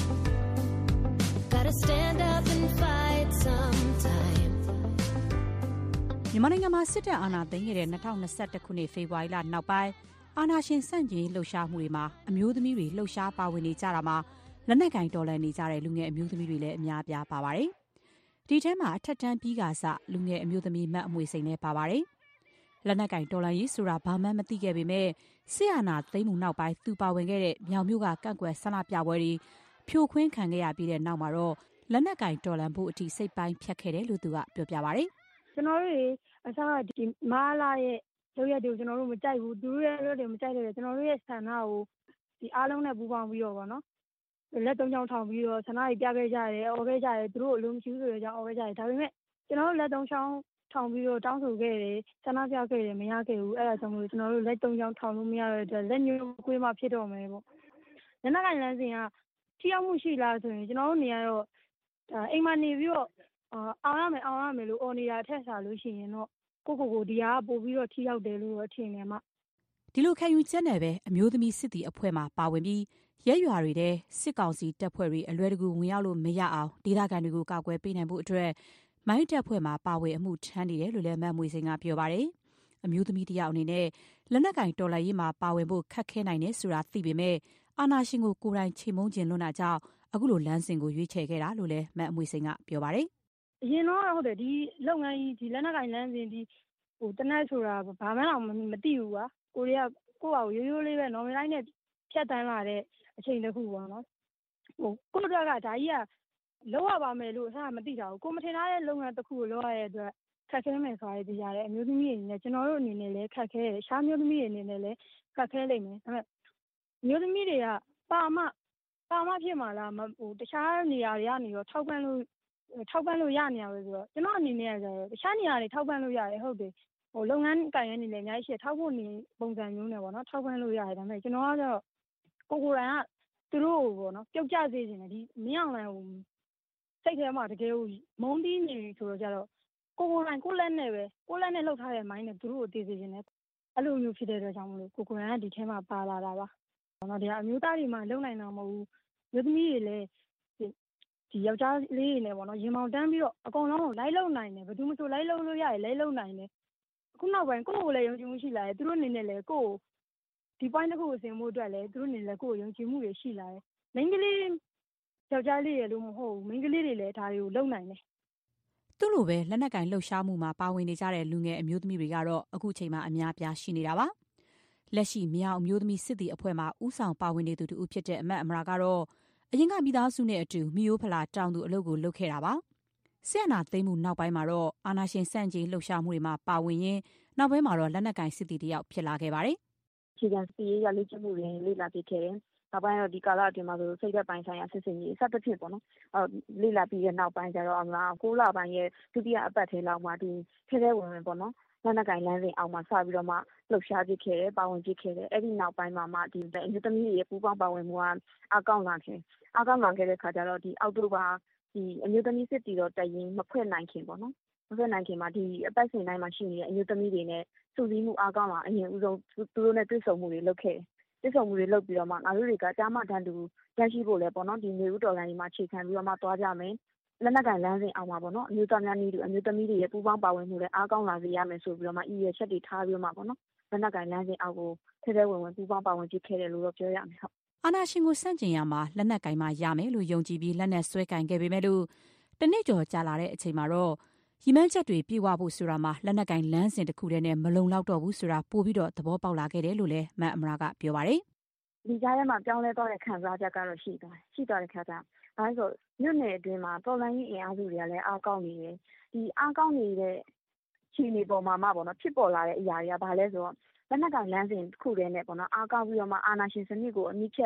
Gotta stand up and fight sometime. မြန်မာနိုင်ငံမှာစစ်တပ်အာဏာသိမ်းခဲ့တဲ့၂၀၂၁ခုနှစ်ဖေဖော်ဝါရီလနောက်ပိုင်းအာဏာရှင်ဆန့်ကျင်လှုပ်ရှားမှုတွေမှာအမျိုးသမီးတွေလှုပ်ရှားပါဝင်နေကြတာမှာလက်နက်ကင်တော်လှန်နေကြတဲ့လူငယ်အမျိုးသမီးတွေလည်းအများပြားပါပါတယ်။ဒီထဲမှာအထက်တန်းပြီးကစလူငယ်အမျိုးသမီးမတ်အမွေစိန်လည်းပါပါတယ်။လက်နက်ကင်တော်လှန်ရေးဆိုတာဘာမှမသိခဲ့ပေမဲ့ဆီယနာသိမ်းမှုနောက်ပိုင်းသူပါဝင်ခဲ့တဲ့မြောင်မြို့ကကန့်ကွက်ဆန္ဒပြပွဲတွေဖြိုခွင်းခံခဲ့ရပြီးတဲ့နောက်မှာတော့လက်နက်ကင်တော်လှန်ဖို့အထိစိတ်ပိုင်းဖြတ်ခဲ့တယ်လို့သူကပြောပြပါဗျ။ကျွန်တော်တို့အစားဒီမာလာရဲ့လုပ်ရက်တွေကိုကျွန်တော်တို့မကြိုက်ဘူးသူတို့ရဲ့လုပ်တွေမကြိုက်တယ်ကျွန်တော်တို့ရဲ့ဆန္ဒကိုဒီအားလုံးနဲ့ပူးပေါင်းပြီးတော့ဗောနော်လက်သုံးချောင်းထောင်ပြီးတော့ဆန္ဒကြီးပြခဲ့ကြတယ်အော်ခဲ့ကြတယ်သူတို့အလိုမရှိဘူးဆိုတဲ့အကြောင်းအော်ခဲ့ကြတယ်ဒါပေမဲ့ကျွန်တော်တို့လက်သုံးချောင်းထောင်ပြီးတော့တောင်းဆိုခဲ့တယ်ဆန္ဒပြခဲ့တယ်မရခဲ့ဘူးအဲ့ဒါကြောင့်မို့ကျွန်တော်တို့လက်သုံးချောင်းထောင်လို့မရတဲ့အတွက်လက်ညှိုးကွေးမှဖြစ်တော့မယ်ပေါ့လက်နက်ကင်လမ်းစဉ်ကထိရောက်မှုရှိလားဆိုရင်ကျွန်တော်တို့နေရတော့အိမ်မှာနေပြီးတော့အောင်ရမယ်အောင်ရမယ်လို့အော်နေတာထက်စားလို့ရှိရင်တော့ကိုကိုကိုဒီဟာပို့ပြီးတော့ထိရောက်တယ်လို့တော့ထင်တယ်မှာဒီလိုခံယူချက်နဲ့ပဲအမျိုးသမီးစစ်တီအဖွဲ့မှာပါဝင်ပြီးရဲရွာတွေတဲ့စစ်ကောင်စီတပ်ဖွဲ့တွေအလွယ်တကူဝင်ရောက်လို့မရအောင်ဒေသခံတွေကိုကာကွယ်ပေးနိုင်ဖို့အတွက်မိုင်းတပ်ဖွဲ့မှာပါဝင်အမှုထမ်းနေတယ်လို့လည်းမတ်မွေစိန်ကပြောပါတယ်။အမျိုးသမီးတယောက်အနေနဲ့လက်နက်ကင်တော်လှန်ရေးမှာပါဝင်ဖို့ခက်ခဲနိုင်တယ်ဆိုတာသိပေမဲ့အာဏာရှင်ကိုကိုယ်တိုင်ချိန်မုန်းခြင်းလွန်းတာကြောင့်အခုလိုလမ်းစဉ်ကိုရွေးချယ်ခဲ့တာလို့လည်းမတ်မွေစိန်ကပြောပါတယ်။အရင်တော့ဟုတ်တယ်ဒီလုပ်ငန်းကြီးဒီလက်နက်ကင်လမ်းစဉ်ဒီဟိုတနက်ဆိုတာဘာမှတော့မသိဘူးကွာကိုရီးယားကိုယ့်ဘာကိုရိုးရိုးလေးပဲ normal တိုင်းနဲ့ဖြတ်တန်းလာတဲ့အချိန်တစ်ခုပေါ့နော်ဟိုကိုယ့်ကဒါကြီးကလောက်ရပါမယ်လို့အစားမသိတာဘူးကိုမထင်ထားတဲ့လုပ်ငန်းတစ်ခုကိုလုပ်ရတဲ့အတွက်ခက်ခဲမယ်ဆိုရည်ရတယ်အမျိုးသမီးတွေအနေနဲ့ကျွန်တော်တို့အနေနဲ့လည်းခက်ခဲတယ်ရှားမျိုးသမီးတွေအနေနဲ့လည်းခက်ခဲလိမ့်မယ်ဒါပေမဲ့မျိုးသမီးတွေကပါမပါမဖြစ်မှာလားဟိုတခြားနေရာတွေကနေရောထောက်ပံ့လို့ထောက်ပံ့လို့ရနေရပဲဆိုတော့ကျွန်တော်အနေနဲ့ကကျတော့တခြားနေရာတွေထောက်ပံ့လို့ရတယ်ဟုတ်တယ်ဟိုလုပ်ငန်းကိုင်ရနေလည်းအများကြီးရှိထောက်ဖို့နေပုံစံမျိုးနဲ့ပေါ့နော်ထောက်ပံ့လို့ရတယ်ဒါပေမဲ့ကျွန်တော်ကတော့ကိုကိုယ်တိုင်ကသူတို့ပေါ့နော်ပြုတ်ကျစေခြင်းနဲ့ဒီမင်းအောင်လိုင်းဟိုစိတ်ထဲမှာတကယ်ကိုမုန်းတီးနေဆိုတော့ကြတော့ကိုကိုယ်တိုင်ကိုလက်နဲ့ပဲကိုလက်နဲ့လှုပ်ထားတဲ့မိုင်းနဲ့သူတို့ကိုသိစေခြင်းနဲ့အဲ့လိုမျိုးဖြစ်တဲ့အတွက်ကြောင့်မလို့ကိုကိုယ်တိုင်ကဒီထဲမှာပါလာတာပါပေါ့နော်ဒီအမျိုးသားတွေမှလုံနိုင်တာမဟုတ်ဘူးမျိုးသမီးတွေလည်းဒီယောက်ျားလေးတွေနဲ့ပေါ့နော်ရင်မောင်တန်းပြီးတော့အကုန်လုံးကိုလိုက်လုံနိုင်တယ်ဘယ်သူမှဆိုလိုက်လုံလို့ရတယ်လိုက်လုံနိုင်တယ်ခုနောက်ပိုင်းကိုယ့်ကိုလည်းယုံကြည်မှုရှိလာတယ်သူတို့အနေနဲ့လည်းကိုယ့်ဒီ point တစ်ခုကိုဆင်ဖို့အတွက်လည်းသူတို့အနေနဲ့ကိုယ့်ကိုယုံကြည်မှုတွေရှိလာတယ်မိန်းကလေးယောက်ျားလေးရလို့မဟုတ်ဘူးမိန်းကလေးတွေလည်းဒါတွေကိုလုံနိုင်တယ်သူ့လိုပဲလက်နက်ကင်လှုပ်ရှားမှုမှာပါဝင်နေကြတဲ့လူငယ်အမျိုးသမီးတွေကတော့အခုချိန်မှာအများပြားရှိနေတာပါလက်ရှိမြောင်အမျိုးသမီးစစ်တီအဖွဲ့မှာဥဆောင်ပါဝင်နေသူတူဖြစ်တဲ့အမတ်အမရာကတော့အရင်ကမိသားစုနဲ့အတူမိယိုးဖလာတောင်သူအလုပ်ကိုလုပ်ခဲ့တာပါဆီယနာသိမ်းမှုနောက်ပိုင်းမှာတော့အာနာရှင်စန့်ကျင်လှုပ်ရှားမှုတွေမှာပါဝင်ရင်းနောက်ပိုင်းမှာတော့လက်နက်ကင်စစ်တီတယောက်ဖြစ်လာခဲ့ပါတယ်ခြေခံစီရေးရလေ့ကျင့်မှုတွေလေ့လာပြီးခဲ့တယ်နောက်ပိုင်းတော့ဒီကာလအတွင်းမှာဆိုစိတ်သက်ပိုင်းဆိုင်ရာစစ်စင်ကြီးစသဖြင့်ပေါ့နော်အဲလေ့လာပြီးတဲ့နောက်ပိုင်းကျတော့အမလားကိုးလပိုင်းရဲ့ဒုတိယအပတ်ထဲလောက်မှာဒီထဲထဲဝင်ဝင်ပေါ့နော်လက်နက်ကင်လမ်းစဉ်အောက်မှာစပြီးတော့မှလှုပ်ရှားဖြစ်ခဲ့တယ်ပါဝင်ဖြစ်ခဲ့တယ်အဲ့ဒီနောက်ပိုင်းမှာမှဒီအမျိုးသမီးတွေရဲ့ပူးပေါင်းပါဝင်မှုကအကောင့်လာခဲ့အကောင့်လာခဲ့တဲ့ခါကျတော့ဒီအောက်တိုဘာဒီအမျိုးသမီးစစ်တီတော့တရင်မဖွဲ့နိုင်ခင်ပေါ့နော်မဖွဲ့နိုင်ခင်မှာဒီအပတ်စဉ်တိုင်းမှာရှိနေတဲ့အမျိုးသမီးတွေနဲ့စုစည်းမှုအကောင့်လာအရင်ဦးဆုံးသူတို့နဲ့တွေ့ဆုံမှုတွေလုပ်ခဲ့တယ်တွေ့ဆုံမှုတွေလုပ်ပြီးတော့မှငါတို့တွေကကြားမတန်းတူရရှိဖို့လဲပေါ့နော်ဒီနေဦးတော်လိုင်းကြီးမှာခြေခံပြီးတော့မှသွားကြမယ်လက်နက်ကင်လမ်းစဉ်အောင်မှာပေါ့နော်အမျိုးသားများနည်းတူအမျိုးသမီးတွေရဲ့ပူးပေါင်းပါဝင်မှုလဲအားကောင်းလာစေရမယ်ဆိုပြီးတော့မှအီးရဲ့ချက်တွေထားပြီးတော့မှပေါ့နော်လက်နက်ကင်လမ်းစဉ်အောက်ကိုထဲထဲဝင်ဝင်ပူးပေါင်းပါဝင်ဖြစ်ခဲ့တယ်လို့တော့ပြောရမယ်ဟုတ်အာနာရှင်ကိုစန့်ကျင်ရမှာလက်နက်ကင်မှရမယ်လို့ယုံကြည်ပြီးလက်နက်ဆွဲကင်ခဲ့ပေမဲ့လို့တနစ်ကျော်ကြာလာတဲ့အချိန်မှာတော့ရီမန်းချက်တွေပြေဝဖို့ဆိုတာမှာလက်နက်ကင်လမ်းစဉ်တစ်ခုတည်းနဲ့မလုံလောက်တော့ဘူးဆိုတာပို့ပြီးတော့သဘောပေါက်လာခဲ့တယ်လို့လည်းမတ်အမရာကပြောပါတယ်ဒီကြားထဲမှာပြောင်းလဲသွားတဲ့ခံစားချက်ကတော့ရှိသွားတယ်ရှိသွားတဲ့ခါကျဘာလို့ဆိုမြို့နယ်အတွင်းမှာတော်လိုင်းကြီးအင်အားစုတွေကလည်းအားကောင်းနေတယ်ဒီအားကောင်းနေတဲ့ခြေနေပေါ်မှာမှပေါ့နော်ဖြစ်ပေါ်လာတဲ့အရာတွေကဘာလဲဆိုတော့လက်နက်ကင်လမ်းစဉ်တစ်ခုတည်းနဲ့ပေါ့နော်အားကောင်းပြီးတော့မှအာနာရှင်စနစ်ကိုအမြင့်ဖြတ်တ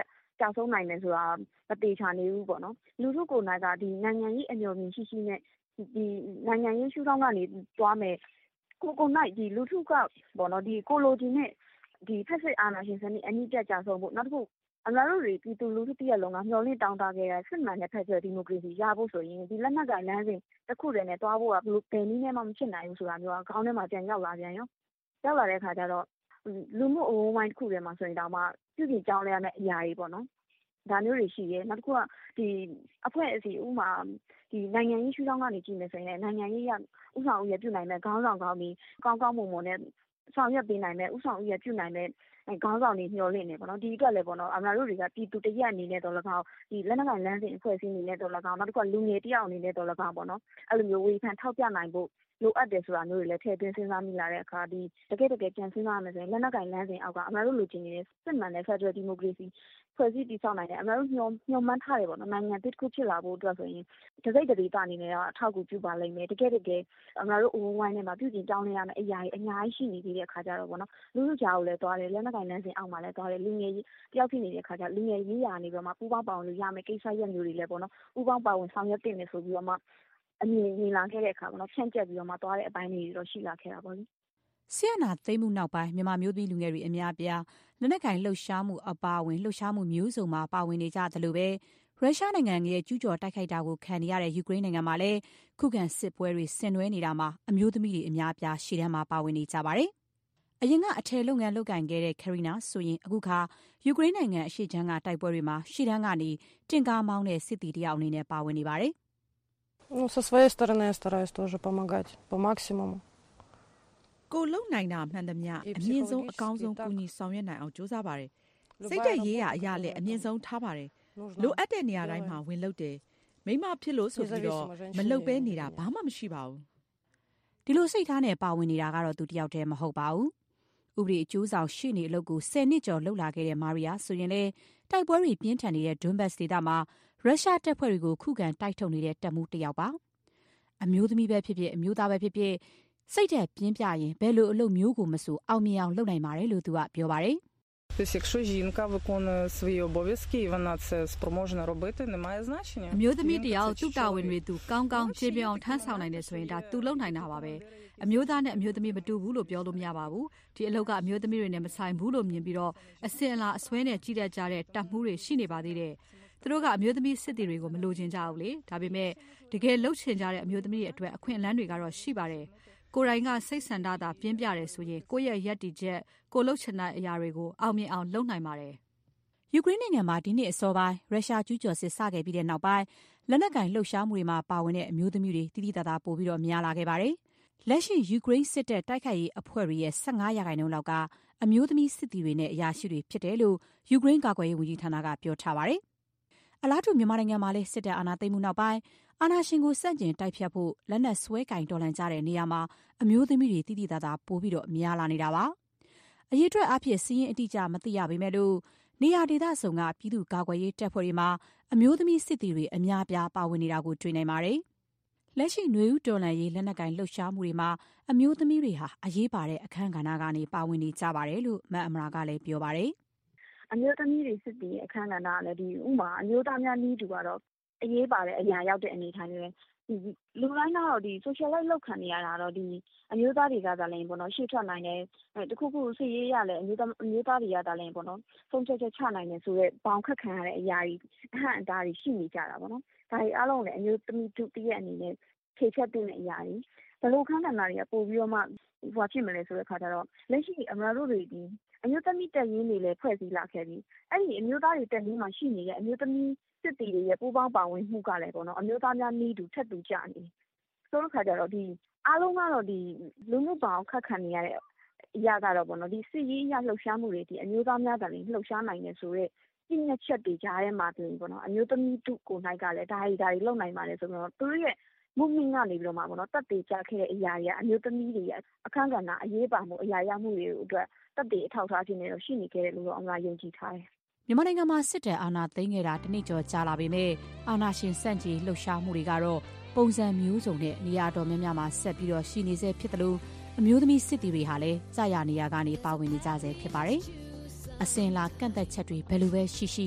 ကြာဆုံးနိုင်တယ်ဆိုတာမတေချာနေဘူးပေါ့နော်လူထုကိုယ်တိုင်ကဒီနိုင်ငံရေးအမျှော်မြင်ရှိရှိနဲ့ဒီနိုင်ငံရေးရှုထောင့်ကနေသွားမယ်ကိုကိုနိုင်ဒီလူထုကပေါ့နော်ဒီကိုလိုချင်တဲ့ဒီဖက်စစ်အာဏာရှင်စနစ်အနည်းပြကြာဆုံးဖို့နောက်တစ်ခုအများတို့တွေပြည်သူလူထုတရက်လုံးကမျှော်လင့်တောင်းတခဲ့တဲ့စစ်မှန်တဲ့ဖက်စစ်ဒီမိုကရေစီရဖို့ဆိုရင်ဒီလက်နက်ကိုင်လမ်းစဉ်တစ်ခုတည်းနဲ့တွားဖို့ကဘယ်လိုဘယ်နည်းနဲ့မှမဖြစ်နိုင်ဘူးဆိုတာမျိုးကခေါင်းထဲမှာပြန်ရောက်လာပြန်ရောရောက်လာတဲ့အခါကျတော့လူမှုအဝန်းဝိုင်းတစ်ခုတည်းမှာဆိုရင်တောင်မှပြုပြင်ကြောင်းလဲရမယ့်အရာတွေပေါ့နော်ဒါမျိုးတွေရှိရဲနောက်တစ်ခုကဒီအဖွဲ့အစည်းဥမာဒီနိုင်ငံရေးရှုထောင့်ကနေကြည့်မယ်ဆိုရင်နိုင်ငံရေးရဥဆောင်ဥရပြုနိုင်မဲ့ခေါင်းဆောင်ကောင်းပြီးကောင်းကောင်းမွန်မွန်နဲ့ဆောင်ရွက်ပေးနိုင်မဲ့ဥဆောင်ဥရပြုနိုင်မဲ့ခေါင်းဆောင်တွေမျှော်လင့်နေပေါ့နော်ဒီအတွက်လည်းပေါ့နော်အများတို့တွေကပြည်သူတရက်အနေနဲ့တော့၎င်းဒီလက်နက်ကိုင်လမ်းစဉ်အဖွဲ့အစည်းအနေနဲ့တော့၎င်းနောက်တစ်ခုကလူငယ်တယောက်အနေနဲ့တော့၎င်းပေါ့နော်အဲ့လိုမျိုးဝေဖန်ထောက်ပြနိုင်ဖို့လိုအပ်တယ်ဆိုတာမျိုးတွေလည်းထည့်သွင်းစဉ်းစားမိလာတဲ့အခါဒီတကယ်တကယ်ပြန်စဉ်းစားရမယ်ဆိုရင်လက်နက်ကိုင်လမ်းစဉ်အောက်ကအများတို့လူချင်းနေတဲ့စစ်မှန်တဲ့ Federal Democracy ဖွဲ့စည်းတည်ဆောက်နိုင်တယ်အများတို့ညှော်ညှော်မှန်းထားတယ်ပေါ့နော်နိုင်ငံတစ်ခုဖြစ်လာဖို့အတွက်ဆိုရင်တစိတ်တဒေသအနေနဲ့အထောက်အကူပြုပါလိမ့်မယ်တကယ်တကယ်အများတို့အဝန်းဝိုင်းထဲမှာပြုပြင်ကြောင်းလဲရမယ့်အရာကြီးအများကြီးရှိနေသေးတဲ့အခါကျတော့ပေါ့နော်လူလူကြားကိုလည်းသွားတယ်လက်နက်ကိုင်လမ်းစဉ်အောက်မှာလည်းသွားတယ်လူငယ်ကြီးတယောက်ဖြစ်နေတဲ့အခါကျလူငယ်ရေးရာနေပြီးတော့မှပူပေါင်းပါဝင်လို့ရမယ့်ကိစ္စရပ်မျိုးတွေလည်းပေါ့နော်ပူပေါင်းပါဝင်ဆောင်ရွက်တင်နေဆိုပြီးတော့မှအမြင်မြင်လာခဲ့တဲ့အခါပေါ့နော်ဖြန့်ကျက်ပြီးတော့မှသွားတဲ့အပိုင်းတွေတော့ရှိလာခဲ့တာပေါ့လေဆီယနာသိမ်းမှုနောက်ပိုင်းမြန်မာမျိုးသမီးလူငယ်တွေအများအပြားလက်နက်ကိုင်လှုပ်ရှားမှုအပါအဝင်လှုပ်ရှားမှုမျိုးစုံမှာပါဝင်နေကြတယ်လို့ပဲရုရှားနိုင်ငံရဲ့ကျူးကျော်တိုက်ခိုက်တာကိုခံနေရတဲ့ယူကရိန်းနိုင်ငံမှာလည်းခုခံစစ်ပွဲတွေဆင်နွှဲနေတာမှာအမျိုးသမီးတွေအများအပြားရှေ့တန်းမှာပါဝင်နေကြပါတယ်။အရင်ကအထည်လုပ်ငန်းလုပ်ကင်ခဲ့တဲ့ကယ်ရီနာဆိုရင်အခုခါယူကရိန်းနိုင်ငံအရှေ့ခြမ်းကတိုက်ပွဲတွေမှာရှေ့တန်းကနေတင်ကားမောင်းတဲ့စစ်သည်တယောက်အနေနဲ့ပါဝင်နေပါတယ်။ Ну, со своей стороны я стараюсь тоже помогать по максимуму. ကိုလုံနိုင်တာမှန်သမျှအမြင့်ဆုံးအကောင်းဆုံးကူညီဆောင်ရွက်နိုင်အောင်ကြိုးစားပါတယ်။စိတ်သက်ရေးရအရာလည်းအမြင့်ဆုံးထားပါတယ်။လိုအပ်တဲ့နေရာတိုင်းမှာဝင်လုပ်တယ်။မိမဖြစ်လို့ဆိုပြီးတော့မလုပ်ဘဲနေတာဘာမှမရှိပါဘူး။ဒီလိုစိတ်ထားနဲ့ပါဝင်နေတာကတော့သူတယောက်တည်းမဟုတ်ပါဘူး။ဥပဒေအကျိုးဆောင်ရှေ့နေအလုပ်ကိုဆယ်နှစ်ကျော်လုပ်လာခဲ့တဲ့မာရီယာဆိုရင်လည်းတိုက်ပွဲတွေပြင်းထန်နေတဲ့ဒွန်ဘတ်ဒေသမှာရုရှားတပ်ဖွဲ့တွေကိုခုခံတိုက်ထုတ်နေတဲ့တပ်မှုတစ်ယောက်ပါအမျိုးသမီးပဲဖြစ်ဖြစ်အမျိုးသားပဲဖြစ်ဖြစ်စိတ်ဓာတ်ပြင်းပြရင်ဘယ်လိုအလုပ်မျိုးကိုမဆိုအောင်မြင်အောင်လုပ်နိုင်ပါတယ်လို့သူကပြောပါတယ် Тобто, якщо жінка виконує свої обов'язки і вона це спроможна робити, немає значення. အမျိုးသမီးတယောက်သူ့တာဝန်တွေသူကောင်းကောင်းခြေပြောင်းထမ်းဆောင်နိုင်တယ်ဆိုရင်ဒါသူလုပ်နိုင်တာပါပဲအမျိုးသားနဲ့အမျိုးသမီးမတူဘူးလို့ပြောလို့မရပါဘူးဒီအလုပ်ကအမျိုးသမီးတွေနဲ့မဆိုင်ဘူးလို့မြင်ပြီးတော့အစင်အလာအစွဲနဲ့ကြီးတတ်ကြတဲ့တပ်မှုတွေရှိနေပါသေးတယ်သူတို့ကအမျိုးသမီးစစ်သည်တွေကိုမလိုချင်ကြဘူးလေဒါပေမဲ့တကယ်လှုပ်ချင်ကြတဲ့အမျိုးသမီးတွေအတွက်အခွင့်အလမ်းတွေကတော့ရှိပါတယ်ကိုယ်တိုင်ကစိတ်ဆန္ဒသာပြင်းပြတယ်ဆိုရင်ကိုယ့်ရဲ့ယက်တီချက်ကိုလှုပ်ချင်တဲ့အရာတွေကိုအောင်မြင်အောင်လုပ်နိုင်ပါတယ်ယူကရိန်းနိုင်ငံမှာဒီနှစ်အစောပိုင်းရုရှားကျူးကျော်စစ်စခဲ့ပြီးတဲ့နောက်ပိုင်းလက်နက်ကင်လှုပ်ရှားမှုတွေမှာပါဝင်တဲ့အမျိုးသမီးတွေတိတိတသာပို့ပြီးတော့များလာခဲ့ပါတယ်လက်ရှိယူကရိန်းစစ်တပ်တိုက်ခိုက်ရေးအဖွဲ့တွေရဲ့၁၅ရာခိုင်နှုန်းလောက်ကအမျိုးသမီးစစ်သည်တွေနဲ့အရာရှိတွေဖြစ်တယ်လို့ယူကရိန်းကာကွယ်ရေးဝန်ကြီးဌာနကပြောထားပါတယ်အလားတူမြန်မာနိုင်ငံမှာလည်းစစ်တပ်အာဏာသိမ်းမှုနောက်ပိုင်းအာဏာရှင်ကိုစန့်ကျင်တိုက်ဖြတ်ဖို့လက်နက်ဆွဲကင်တော်လှန်ကြတဲ့နေရာမှာအမျိုးသမီးတွေတိတိတသာပို့ပြီးတော့များလာနေတာပါအရေးအတွက်အဖြစ်စီးရင်အတိအကျမသိရပေမဲ့လို့နေရာဒေသဆောင်ကပြည်သူ့ကာကွယ်ရေးတပ်ဖွဲ့တွေမှာအမျိုးသမီးစစ်သည်တွေအများပြားပါဝင်နေတာကိုတွေ့နိုင်ပါတယ်လက်ရှိຫນွေဦးတော်လှန်ရေးလက်နက်ကင်လှုပ်ရှားမှုတွေမှာအမျိုးသမီးတွေဟာအရေးပါတဲ့အခမ်းကဏ္ဍကနေပါဝင်နေကြပါတယ်လို့မတ်အမရာကလည်းပြောပါတယ်အမျိုးသမီးတွေစစ်တီအခမ်းကဏ္ဍကလည်းဒီဥမာအမျိုးသားများနည်းတူကတော့အရေးပါတဲ့အရာရောက်တဲ့အနေအထားမျိုးပဲလူတိုင်းကတော့ဒီ socialite လောက်ခံနေရတာတော့ဒီအမျိုးသားတွေကသာလည်းပေါ့နော်ရှေ့ထွက်နိုင်တယ်အဲတခုခုစစ်ရေးရလဲအမျိုးသားအမျိုးသားတွေကသာလည်းပေါ့နော်ဆုံးဖြတ်ချက်ချနိုင်တယ်ဆိုတော့ဘောင်ခတ်ခံရတဲ့အရာကြီးအဟန့်အတားတွေရှိနေကြတာပေါ့နော်ဒါတွေအားလုံးလည်းအမျိုးသမီးတို့တည်းရဲ့အနေနဲ့ဖြည့်ချက်တဲ့အရာကြီးဘလို့ခန်းကဏ္ဍတွေကပို့ပြီးတော့မှဟိုဖြစ်မလဲဆိုတဲ့ခါကျတော့လက်ရှိအမတို့တွေဒီအမျိုးသမီးတက်ရင်းတွေလည်းဖွဲ့စည်းလာခဲ့ပြီးအဲ့ဒီအမျိုးသားတွေတက်ရင်းမှာရှိနေတဲ့အမျိုးသမီးစစ်တီတွေရဲ့ပူးပေါင်းပါဝင်မှုကလည်းပေါ့နော်အမျိုးသားများနည်းတူထက်တူကြနေဆိုတော့ခါကျတော့ဒီအားလုံးကတော့ဒီလူမှုပေါင်းခက်ခံနေရတဲ့အရာကတော့ပေါ့နော်ဒီစစ်ရေးအရလှုပ်ရှားမှုတွေဒီအမျိုးသားများကလည်းလှုပ်ရှားနိုင်တယ်ဆိုတော့ပြည့်ညက်ချက်တွေကြားထဲမှာပြင်ပေါ့နော်အမျိုးသမီးတို့ကိုနိုင်ကလည်းဒါရီဒါရီလုံနိုင်ပါတယ်ဆိုတော့သူတို့ရဲ့မှုမင်းကနေပြီးတော့မှပေါ့နော်တက်တေကြခဲ့တဲ့အရာတွေကအမျိုးသမီးတွေရဲ့အခမ်းကဏ္ဍအရေးပါမှုအရာရမှုတွေအတွက်တက်တေအထောက်ထားခြင်းတွေတော့ရှိနေခဲ့တယ်လို့တော့အမှန်ယုံကြည်ထားတယ်မြန်မာနိုင်ငံမှာစစ်တပ်အာဏာသိမ်းခဲ့တာတနည်းကျော်ကြာလာပေမဲ့အာဏာရှင်စန့်ကျင်လှုပ်ရှားမှုတွေကတော့ပုံစံမျိုးစုံနဲ့နေရာတော်များများမှာဆက်ပြီးတော့ရှိနေဆဲဖြစ်တယ်လို့အမျိုးသမီးစစ်သည်တွေဟာလည်းကြာရနေရာကနေပါဝင်နေကြဆဲဖြစ်ပါတယ်။အစင်လာကန့်သက်ချက်တွေဘယ်လိုပဲရှိရှိ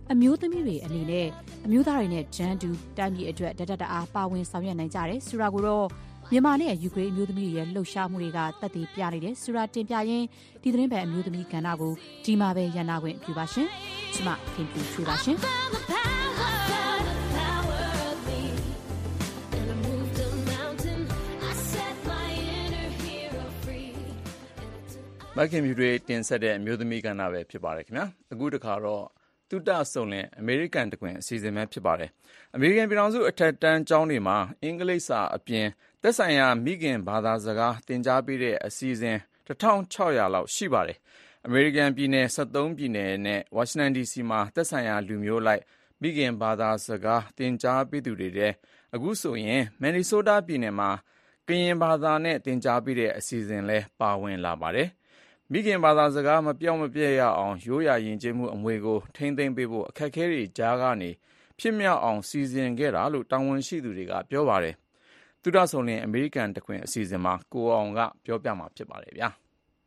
အမျိုးသမီးတွေအနေနဲ့အမျိုးသားတွေနဲ့ဂျန်တူတိုင်းပြည်အတွက်တဒတအားပါဝင်ဆောင်ရွက်နိုင်ကြတယ်ဆိုတာကိုတော့မြန်မာနဲ့ယူကရိန်းအမျိုးသမီးတွေရဲ့လှုပ်ရှားမှုတွေကသက်သေပြနေတယ်ဆိုတာတင်ပြရင်းဒီသတင်းပဲအမျိုးသမီးကဏ္ဍကိုဒီမှာပဲရန်နာခွင့်ပြုပါရှင်ကျမခင်ပြချွေပါရှင်မခင်မြူတွေတင်ဆက်တဲ့အမျိုးသမီးကဏ္ဍပဲဖြစ်ပါတယ်ခင်ဗျာအခုတခါတော့တုတဆုံလင်အမေရိကန်တကွင်အစီအစဉ်ပဲဖြစ်ပါတယ်အမေရိကန်ပြည်ထောင်စုအထက်တန်းကျောင်းတွေမှာအင်္ဂလိပ်စာအပြင်သက်ဆိုင်ရာမိခင်ဘာသာစကားသင်ကြားပေးတဲ့အစီအစဉ်တစ်ထောင်ခြောက်ရာလောက်ရှိပါတယ်အမေရိကန်ပြည်နယ်ဆယ့်သုံးပြည်နယ်နဲ့ဝါရှင်တန်ဒီစီမှာသက်ဆိုင်ရာလူမျိုးလိုက်မိခင်ဘာသာစကားသင်ကြားပေးသူတွေတဲ့အခုဆိုရင်မန်နီဆိုးတားပြည်နယ်မှာကရင်ဘာသာနဲ့သင်ကြားပေးတဲ့အစီအစဉ်လဲပါဝင်လာပါတယ်မိခင်ဘာသာစကားမပြောင်းမပြည့်ရအောင်ရိုးရာယဉ်ကျေးမှုအမွေကိုထိမ့်သိမ်းပေးဖို့အခက်အခဲတွေကြားကနေဖြစ်မြောက်အောင်စီစဉ်ခဲ့တာလို့တာဝန်ရှိသူတွေကပြောပါတယ်။သုဒ္ဓဆုံလင်အမေရိကန်တခွင်အစီအစဉ်မှာကိုအောင်ကပြောပြမှာဖြစ်ပါတယ်ဗျာ။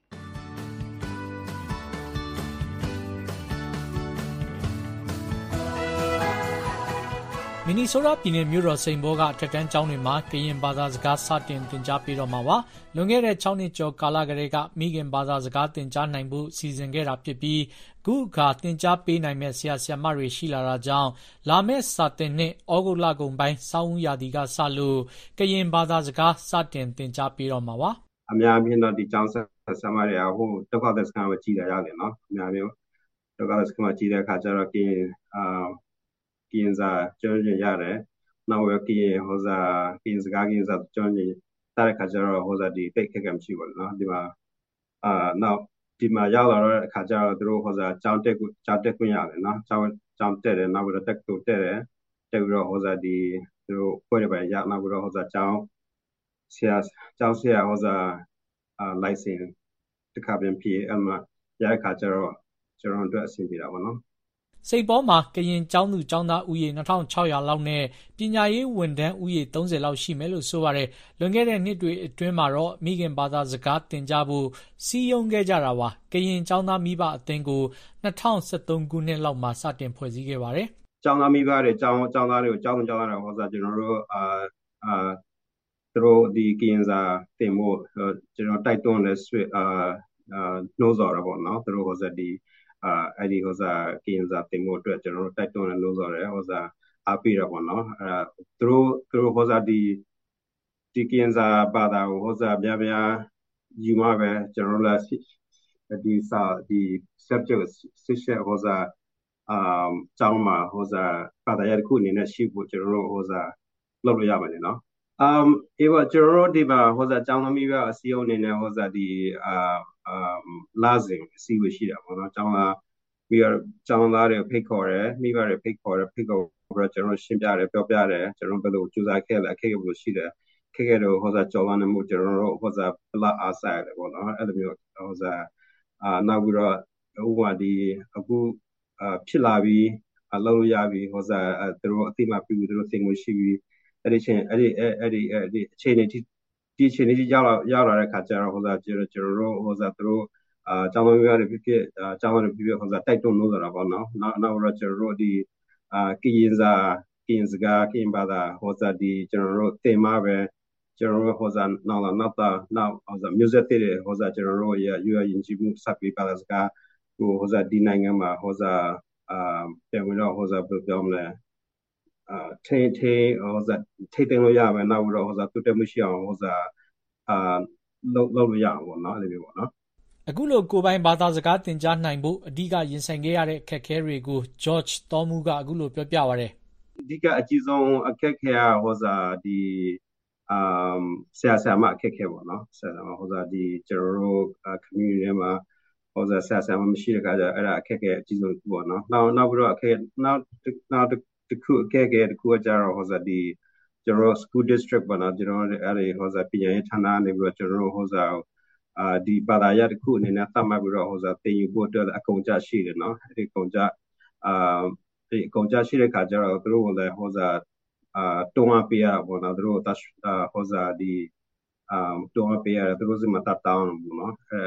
မင်နီဆိုးတားပြည်နယ်မြို့တော်စိန်ဘောကအထက်တန်းကျောင်းတွေမှာကရင်ဘာသာစကားစတင်သင်ကြားပေးတော့မှာပါ။လွန်ခဲ့တဲ့၆နှစ်ကျော်ကာလကတည်းကမိခင်ဘာသာစကားသင်ကြားနိုင်ဖို့စီစဉ်ခဲ့တာဖြစ်ပြီးအခုအခါသင်ကြားပေးနိုင်မဲ့ဆရာဆရာမတွေရှိလာတာကြောင့်လာမယ့်စာသင်နှစ်ဩဂုတ်လကုန်ပိုင်းစောင်းဦးရာသီကစလို့ကရင်ဘာသာစကားစတင်သင်ကြားပေးတော့မှာပါ။အများအပြားတော့ဒီကျောင်းဆက်ဆရာမတွေကဟိုဒုက္ခသည်စခန်းမှာကြီးတာရတယ်နော်။အများမျိုးဒုက္ခသည်စခန်းမှာကြီးတဲ့အခါကျတော့ကရင်အာကရင်စာကျောင်းကြီးရတယ်။နောက်ဝကရင်ဟိုစာကရင်စကားကရင်စာကျောင်းကြီးတဲ့အခါကျတော့ဟိုစာဒီတိတ်ခက်ခက်မရှိဘူးနော်။ဒီမှာအာနောက်ဒီမှာရောက်လာတော့အခါကျတော့သူတို့ဟိုစာကျောင်းတက်ကျောင်းတက်ခွင့်ရတယ်နော်။ကျောင်းကျောင်းတက်တယ်နောက်ပြီးတော့တက်တူတက်တယ်တက်ပြီးတော့ဟိုစာဒီသူတို့ဖွဲ့ရပါရနောက်ပြီးတော့ဟိုစာကျောင်းဆရာကျောင်းဆရာဟိုစာအာ license တခါပြန်ပြီးအမှရတဲ့အခါကျတော့ကျွန်တော်တို့အဆင်ပြေတာပေါ့နော်စိတ်ပေါ်မှာကရင်ကျောင်းသူကျောင်းသားဦးရေနှစ်ထောင်ခြောက်ရာလောက်နဲ့ပညာရေးဝန်ထမ်းဦးရေသုံးဆယ်လောက်ရှိမယ်လို့ဆိုပါတယ်လွန်ခဲ့တဲ့နှစ်တွေအတွင်းမှာတော့မိခင်ဘာသာစကားသင်ကြားဖို့စီယုံခဲ့ကြတာပါကရင်ကျောင်းသားမိဘအသင်းကိုနှစ်ထောင်၁၃ခုနှစ်လောက်မှာစတင်ဖွဲ့စည်းခဲ့ပါတယ်ကျောင်းသားမိဘတွေကျောင်းကျောင်းသားတွေကိုကျောင်းကျောင်းသားတွေဟောစားကျွန်တော်တို့အာအာသူတို့ဒီကရင်စာသင်ဖို့ကျွန်တော်တိုက်တွန်းလဲဆွေအာအာနှိုးဆော်ရပါတော့သူတို့ဟောစားဒီအာအဲ့ဒီဟိုစားကရင်စာတင်ဖို့အတွက်ကျွန်တော်တို့တိုက်တွန်းလို့ဆိုရဲဟိုစားအားပေးတော့ပေါ့နော်အဲသူတို့သူတို့ဟိုစားဒီဒီကရင်စာဘာသာကိုဟိုစားပြပြယူမှာပဲကျွန်တော်တို့ဒီစာဒီ subject ဆက်ချက်ဟိုစားအာကျောင်းမှာဟိုစားဘာသာရပ်ခုအနေနဲ့ရှိဖို့ကျွန်တော်တို့ဟိုစားလုပ်လို့ရပါတယ်နော်အမ်အေဝကျွန်တော်တို့ဒီမှာဟိုစားကျောင်းသမီးကအစည်းအဝေးအနေနဲ့ဟိုစားဒီအာUm, လာဇင်စီဝရှိတာပေါ့နော်ကျောင်းသားပြီးတော့ကျောင်းသားတွေဖိတ်ခေါ်တယ်မိဘတွေဖိတ်ခေါ်တယ်ဖိတ်ခေါ်ပြီးတော့ကျွန်တော်ရှင်းပြတယ်ပြောပြတယ်ကျွန်တော်ဘယ်လိုကြိုးစားခဲ့လဲအခက်အခဲဘယ်လိုရှိတယ်ခက်ခဲတော့ဟိုစားကြော်လာနေမှုကျွန်တော်တို့ဟိုစားပလာအားဆိုင်တယ်ပေါ့နော်အဲ့လိုမျိုးဟိုစားအာနောက်ပြီးတော့ဥပမာဒီအခုအာဖြစ်လာပြီးအလုပ်လုပ်ရပြီးဟိုစားသူတို့အသိမှပြီးသူတို့သိမှုရှိပြီးအဲ့ဒီချင်းအဲ့ဒီအဲ့ဒီအဲ့ဒီအခြေအနေဒီအခြေအနေကြီးရောက်လာရောက်လာတဲ့ခါကျတော့ဟိုစားကျွန်တော်ကျွန်တော်တို့ဟိုစားသူတို့အာကျောင်းသားတွေဖြစ်ဖြစ်အာကျောင်းသားတွေဖြစ်ဖြစ်ဟိုစားတိုက်တွန်းလို့ဆိုတာပေါ့နော်နောက်နောက်တော့ကျွန်တော်တို့ဒီအာကရင်စာကရင်စကားကရင်ဘာသာဟိုစားဒီကျွန်တော်တို့တင်မှာပဲကျွန်တော်တို့ဟိုစားနောက်လာနောက်တာနောက်ဟိုစား music တွေဟိုစားကျွန်တော်တို့ရယူရရင်ကြီးမှုစပ်ပြီးဘာသာစကားဟိုဟိုစားဒီနိုင်ငံမှာဟိုစားအာပြန်ဝင်တော့ဟိုစားပြောမလဲအာထိထိဟိုစားထိတင်လို့ရမယ်နောက်တော့ဟိုစားတူတက်မှုရှိအောင်ဟိုစားအာလောက်လောက်ရအောင်ပေါ့နော်အဲ့လိုမျိုးပေါ့နော်အခုလိုကိုပိုင်ဘာသာစကားသင်ကြားနိုင်ဖို့အဓိကရင်ဆိုင်ခဲ့ရတဲ့အခက်အခဲတွေကို George တော်မူကအခုလိုပြောပြပါရတယ်အဓိကအကြီးဆုံးအခက်အခဲဟိုစားဒီအမ်ဆရာဆရာမအခက်အခဲပေါ့နော်ဆရာဆရာမဟိုစားဒီကျွန်တော်တို့ community ထဲမှာဟိုစားဆရာဆရာမမရှိတဲ့အခါကျအဲ့ဒါအခက်အခဲအကြီးဆုံးပေါ့နော်နောက်နောက်ပြီးတော့အခက်နောက်နောက်တစ်ခုအခက်အခဲတစ်ခုကကျတော့ဟိုစားဒီကျွန်တော် school district ပေါ့နော်ကျွန်တော်အဲ့ဒီဟိုစားပညာရေးဌာနနေပြီးတော့ကျွန်တော်ဟိုစားအာဒီဘာသာရပ်တစ်ခုအနေနဲ့သတ်မှတ်ပြီးတော့ဟိုစားတင်ယူဖို့အတွက်အကုန်ကြရှိတယ်နော်အဲ့ဒီအကုန်ကြအာဒီအကုန်ကြရှိတဲ့ခါကျတော့သူတို့ကလည်းဟိုစားအာတုံးအပေးရပေါ့နော်သူတို့တဟိုစားဒီအာတုံးအပေးရသူတို့စမတတ်တောင်းဘူးနော်အဲ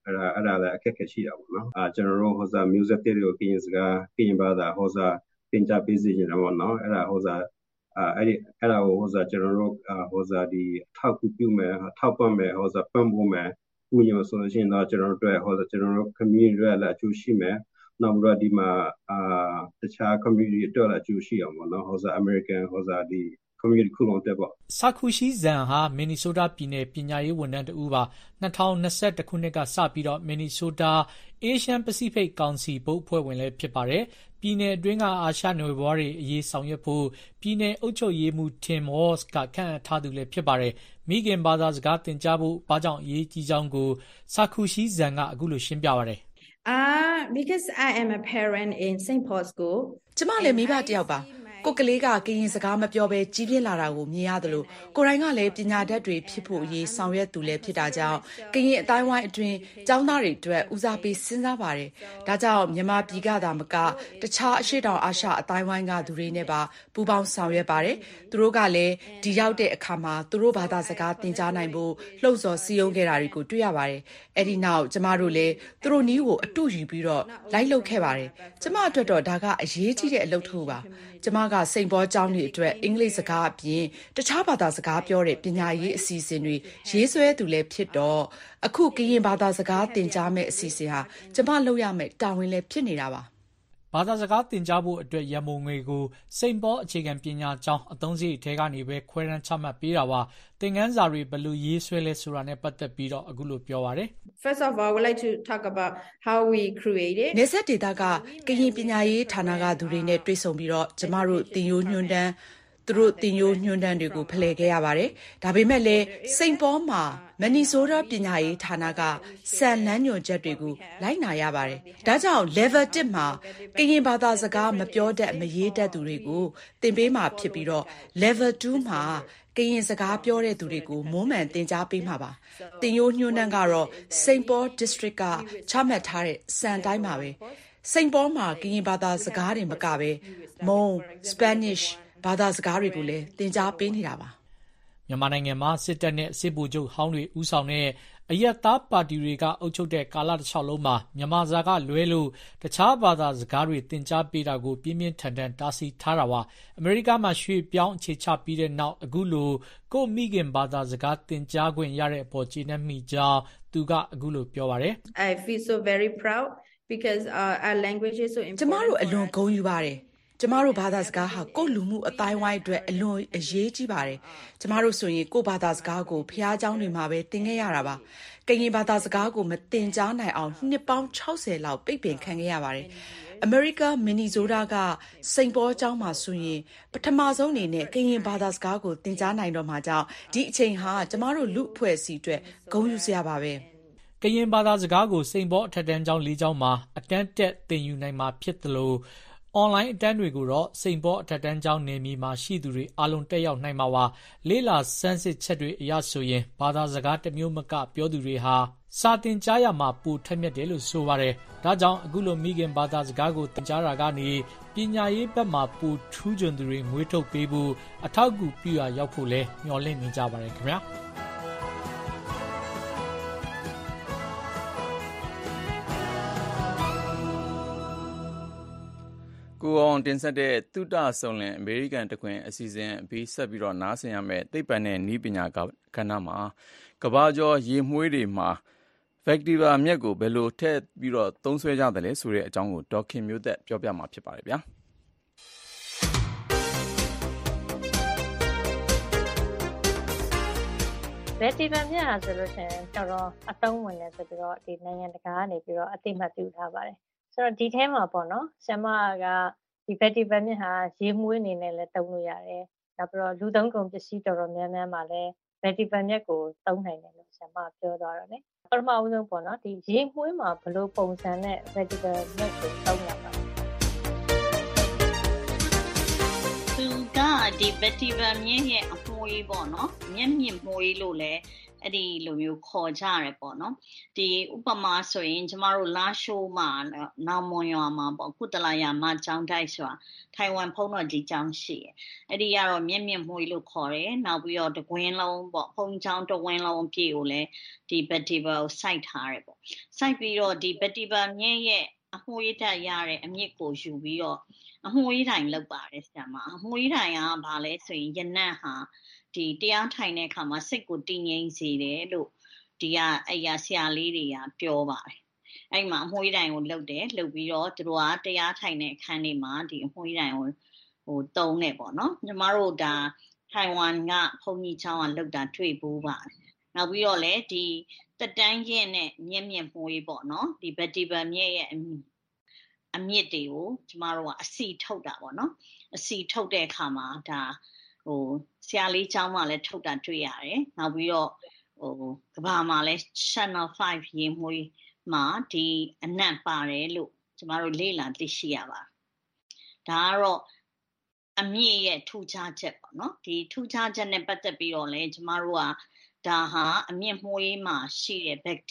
အဲ့ဒါအဲ့ဒါလည်းအခက်အခဲရှိတာပေါ့နော်အာကျွန်တော်တို့ဟိုစား music တွေကိုကရင်စကားကရင်ဘာသာဟိုစားသင်ကြားပေးစီနေတာပေါ့နော်အဲ့ဒါဟိုစားအာအဲ့ဒီအဲ့ဒါကိုဟိုစားကျွန်တော်တို့ဟိုစားဒီထောက်ကူပြုမယ်ထောက်ပံ့မယ်ဟိုစားပံ့ပိုးမယ်ဥညောဆိုလို့ရှိရင်တော့ကျွန်တော်တို့ဟိုစားကျွန်တော်တို့ community တွေလည်းအကျိုးရှိမယ်နောက်ပြီးတော့ဒီမှာအာတခြား community တွေလည်းအကျိုးရှိအောင်ပေါ့နော်ဟိုစား American ဟိုစားဒီcommunity ခုလုံးတက်ပေါ့ဆာကူရှိဇန်ဟာမင်နီဆိုးတားပြည်နယ်ပညာရေးဝန်ထမ်းတဦးပါ၂၀၂၁ခုနှစ်ကစပြီးတော့မင်နီဆိုးတား Asian Pacific Council ဘုတ်အဖွဲ့ဝင်လည်းဖြစ်ပါတယ်ပြည်နယ်အတွင်းကအာရှနယ်ဘွားတွေအရေးဆောင်ရွက်ဖို့ပြည်နယ်အုပ်ချုပ်ရေးမှူး Tim Walz ကခန့်အပ်ထားသူလည်းဖြစ်ပါတယ်မိခင်ဘာသာစကားသင်ကြားဖို့ဘာကြောင့်အရေးကြီးကြောင်းကိုဆာကူရှိဇန်ကအခုလိုရှင်းပြပါတယ် Uh, because I am a parent in Saint Paul School. ကျမလည်းမိဘတစ်ယောက်ပါကိုကလေးကကရင်စကားမပြောဘဲကြီးပြင်းလာတာကိုမြင်ရတယ်လို့ကိုရိုင်းကလည်းပညာတတ်တွေဖြစ်ဖို့အရေးဆောင်ရွက်သူလည်းဖြစ်တာကြောင့်ကရင်အတိုင်းဝိုင်းအတွင်းကျောင်းသားတွေအတွက်ဦးစားပေးစဉ်းစားပါတယ်ဒါကြောင့်မြန်မာပြည်ကသာမကတခြားအရှိတောင်အာရှအတိုင်းဝိုင်းကသူတွေနဲ့ပါပူးပေါင်းဆောင်ရွက်ပါတယ်သူတို့ကလည်းဒီရောက်တဲ့အခါမှာသူတို့ဘာသာစကားသင်ကြားနိုင်ဖို့လှုံ့ဆော်စည်းရုံးခဲ့တာတွေကိုတွေ့ရပါတယ်အဲ့ဒီနောက်ကျမတို့လည်းသူတို့နီးကိုအတူယူပြီးတော့လိုက်လုပ်ခဲ့ပါတယ်ကျမအတွက်တော့ဒါကအရေးကြီးတဲ့အလုပ်တစ်ခုပါကျမကစိန်ပေါ်ကျောင်းတွေအတွက်အင်္ဂလိပ်စကားအပြင်တခြားဘာသာစကားပြောတဲ့ပညာရေးအစီအစဉ်တွေရေးဆွဲသူလည်းဖြစ်တော့အခုကရင်ဘာသာစကားသင်ကြားမဲ့အစီအစဉ်ဟာကျမလုပ်ရမယ့်တာဝန်လည်းဖြစ်နေတာပါဘာသာစကားသင်ကြားဖို့အတွက်ရမုံငွေကိုစိန်ပေါ်အခြေခံပညာကျောင်းအသုံးစရိတ်ထဲကနေပဲခွဲတမ်းချမှတ်ပေးတာပါသင်ခန်းစာတွေဘယ်လိုရေးဆွဲလဲဆိုတာနဲ့ပတ်သက်ပြီးတော့အခုလိုပြောပါတယ် First of all, I would like to talk about how we created. နေဆက်ဒေတာကကရင်ပညာရေးဌာနကသူတွေနဲ့တွေ့ဆုံပြီးတော့ကျမတို့သင်ရိုးညွှန်းတန်းသူတို့သင်ရိုးညွှန်းတန်းတွေကိုဖလှယ်ခဲ့ရပါတယ်ဒါပေမဲ့လည်းစိန်ပေါ်မှာမနီဆိုးတာပညာရေးဌာနကစံလန်းညွှန်ချက်တွေကိုလိုက်နာရပါတယ်ဒါကြောင့် level တစ်မှာကရင်ဘာသာစကားမပြောတတ်မရေးတတ်သူတွေကိုသင်ပေးမှာဖြစ်ပြီးတော့ level တူမှာကရင်စကားပြောတဲ့သူတွေကိုမွမ်းမံသင်ကြားပေးမှာပါသင်ရိုးညွှန်းတန်းကတော့ Saint Paul District ကချမှတ်ထားတဲ့စံတိုင်းပါပဲစိန်ပေါ်မှာကရင်ဘာသာစကားတွေမကပဲမုံ Spanishဘာသာစကားတွေကိုလည်းသင်ကြားပေးနေတာပါမြန်မာနိုင်ငံမှာစစ်တပ်နဲ့စစ်ဗိုလ်ချုပ်ဟောင်းတွေဦးဆောင်တဲ့အယက်သားပါတီတွေကအုပ်ချုပ်တဲ့ကာလတစ်လျှောက်လုံးမှာမြန်မာစကားလွဲလို့တခြားဘာသာစကားတွေသင်ကြားပေးတာကိုပြင်းပြင်းထန်ထန်တားဆီးထားတာပါအမေရိကမှာရွှေ့ပြောင်းအခြေချပြီးတဲ့နောက်အခုလိုကိုမိခင်ဘာသာစကားသင်ကြားခွင့်ရတဲ့အပေါ်ကျေနပ်မိကြောင်းသူကအခုလိုပြောပါတယ် I feel so very proud because uh, our language is so important ကျမတို့အလွန်ဂုဏ်ယူပါတယ်ကျမတို့ဘာသာစကားဟာကိုယ့်လူမှုအတိုင်းဝိုင်းအတွက်အလွန်အရေးကြီးပါတယ်ကျမတို့ဆိုရင်ကိုယ့်ဘာသာစကားကိုဖျားเจ้าတွေမှာပဲသင်ခဲ့ရတာပါကရင်ဘာသာစကားကိုမသင်ကြားနိုင်အောင်နှစ်ပေါင်း၆၀လောက်ပိတ်ပင်ခံခဲ့ရပါတယ်အမေရိကမင်နီဆိုးတားကစိန်ပေါ်ကျောင်းမှာဆိုရင်ပထမဆုံးအနေနဲ့ကရင်ဘာသာစကားကိုသင်ကြားနိုင်တော့မှာကြောင့်ဒီအချိန်ဟာကျမတို့လူအဖွဲ့အစည်းအတွက်ဂုဏ်ယူစရာပါပဲကရင်ဘာသာစကားကိုစိန်ပေါ်အထက်တန်းကျောင်း၄ကျောင်းမှာအတန်းတက်သင်ယူနိုင်မှာဖြစ်တယ်လို့အွန်လိုင်းအတန်းတွေကိုတော့စိန်ပေါ်အထက်တန်းကျောင်းနယ်မြေမှာရှိသူတွေအားလုံးတက်ရောက်နိုင်မှာပါလေးလာစမ်းစစ်ချက်တွေအရဆိုရင်ဘာသာစကားတစ်မျိုးမကပြောသူတွေဟာစာတင်ကြားရမှာပိုထက်မြက်တယ်လို့ဆိုပါတယ်ဒါကြောင့်အခုလိုမိခင်ဘာသာစကားကိုသင်ကြားတာကနေပညာရေးဘက်မှာပိုထူးချွန်သူတွေမွေးထုတ်ပေးဖို့အထောက်အကူပြုရရောက်ဖို့လဲမျှော်လင့်နေကြပါတယ်ခင်ဗျာကိုအောင်တင်ဆက်တဲ့သုတဆုံလင်အမေရိကန်တခွင်အစီအစဉ်ပြီးဆက်ပြီးတော့နားဆင်ရမယ်သိပ္ပံနဲ့နည်းပညာကဏ္ဍမှာကဘာကျော်ရေမွှေးတွေမှာဘက်တီးရီးယားမြက်ကိုဘယ်လိုထည့်ပြီးတော့သုံးစွဲကြတယ်လဲဆိုတဲ့အကြောင်းကိုဒေါက်ခင်မျိုးသက်ပြောပြမှာဖြစ်ပါတယ်ဗျာဘက်တီးရီးယားမြက်ဟာဆိုလို့ရှိရင်တော်တော်အသုံးဝင်တယ်ဆိုပြီးတော့ဒီနိုင်ငံတကာကနေပြီးတော့အသိမှတ်ပြုထားပါတယ်ဆိုတော့ဒီထဲမှာပေါ့နော်ဆရာမကဒီဗက်တီဗက်မြစ်ဟာရေမွေးအနေနဲ့လည်းသုံးလို့ရတယ်နောက်ပြီးတော့လူသုံးကုန်ပစ္စည်းတော်တော်များများမှာလည်းဗက်တီဗက်မြစ်ကိုသုံးနိုင်တယ်လို့ဆရာမပြောသွားတော့လေပထမအဆုံးပေါ့နော်ဒီရေမွေးမှာဘယ်လိုပုံစံနဲ့ဗက်တီဗက်မြစ်ကိုသုံးရမှာသူကဒီဗက်တီဗက်မြစ်ရဲ့အမွှေးပေါ့နော်မျက်မြင့်မွှေးလို့လည်းအဲ့ဒီလိုမျိုးခေါ်ကြရတယ်ပေါ့နော်ဒီဥပမာဆိုရင်ကျမတို့လာရှိုးမှာနောင်မွန်ရွာမှာပေါ့ကုတလာယာမကျောင်းတိုက်ဆိုတာထိုင်ဝမ်ဖုံးတော်ကြီးကျောင်းရှိတယ်အဲ့ဒီကတော့မြင့်မြင့်မွှေးလို့ခေါ်တယ်နောက်ပြီးတော့တကွင်းလုံးပေါ့ဖုံးကျောင်းတကွင်းလုံးအပြည့်ကိုလည်းဒီ vetiver ကိုစိုက်ထားတယ်ပေါ့စိုက်ပြီးတော့ဒီ vetiver မြင့်ရဲ့အမွှေးတက်ရတဲ့အမြင့်ကိုယူပြီးတော့အမွှေးတိုင်လောက်ပါတယ်ဆရာမအမွှေးတိုင်ကဘာလဲဆိုရင်ရနံ့ဟာဒီတရားထိုင်တဲ့အခါမှာစိတ်ကိုတည်ငြိမ်စေတယ်လို့ဒီကအရာဆရာလေးတွေကပြောပါတယ်အဲ့မှာအမွှေးတိုင်ကိုလှုပ်တယ်လှုပ်ပြီးတော့သူတို့ကတရားထိုင်တဲ့အခန်းတွေမှာဒီအမွှေးတိုင်ကိုဟိုတုံးနေပေါ့နော်ညီမတို့ဒါထိုင်ဝမ်ကဘုံကြီးချောင်းကလှုပ်တာတွေ့ဘူးပါတယ်နောက်ပြီးတော့လည်းဒီတက်တန်းရင်နဲ့မြင့်မြင့်မွှေးပေါ့နော်ဒီ vetiver မြင့်ရဲ့အမြင့်တွေကိုကျမတို့ကအစီထုတ်တာပေါ့နော်အစီထုတ်တဲ့အခါမှာဒါဟိုဆရာလေးကျောင်းမှာလည်းထုတ်တာတွေ့ရတယ်နောက်ပြီးတော့ဟိုကဘာမှာလည်း channel 5ရေမွေးမှာဒီအနံ့ပါတယ်လို့ကျမတို့လေ့လာသိရှိရပါတယ်ဒါကတော့အမြင့်ရဲ့ထူခြားချက်ပေါ့နော်ဒီထူခြားချက်နဲ့ပတ်သက်ပြီးတော့လည်းကျမတို့ကဒါဟာအမြင့်မွေးမှာရှိတဲ့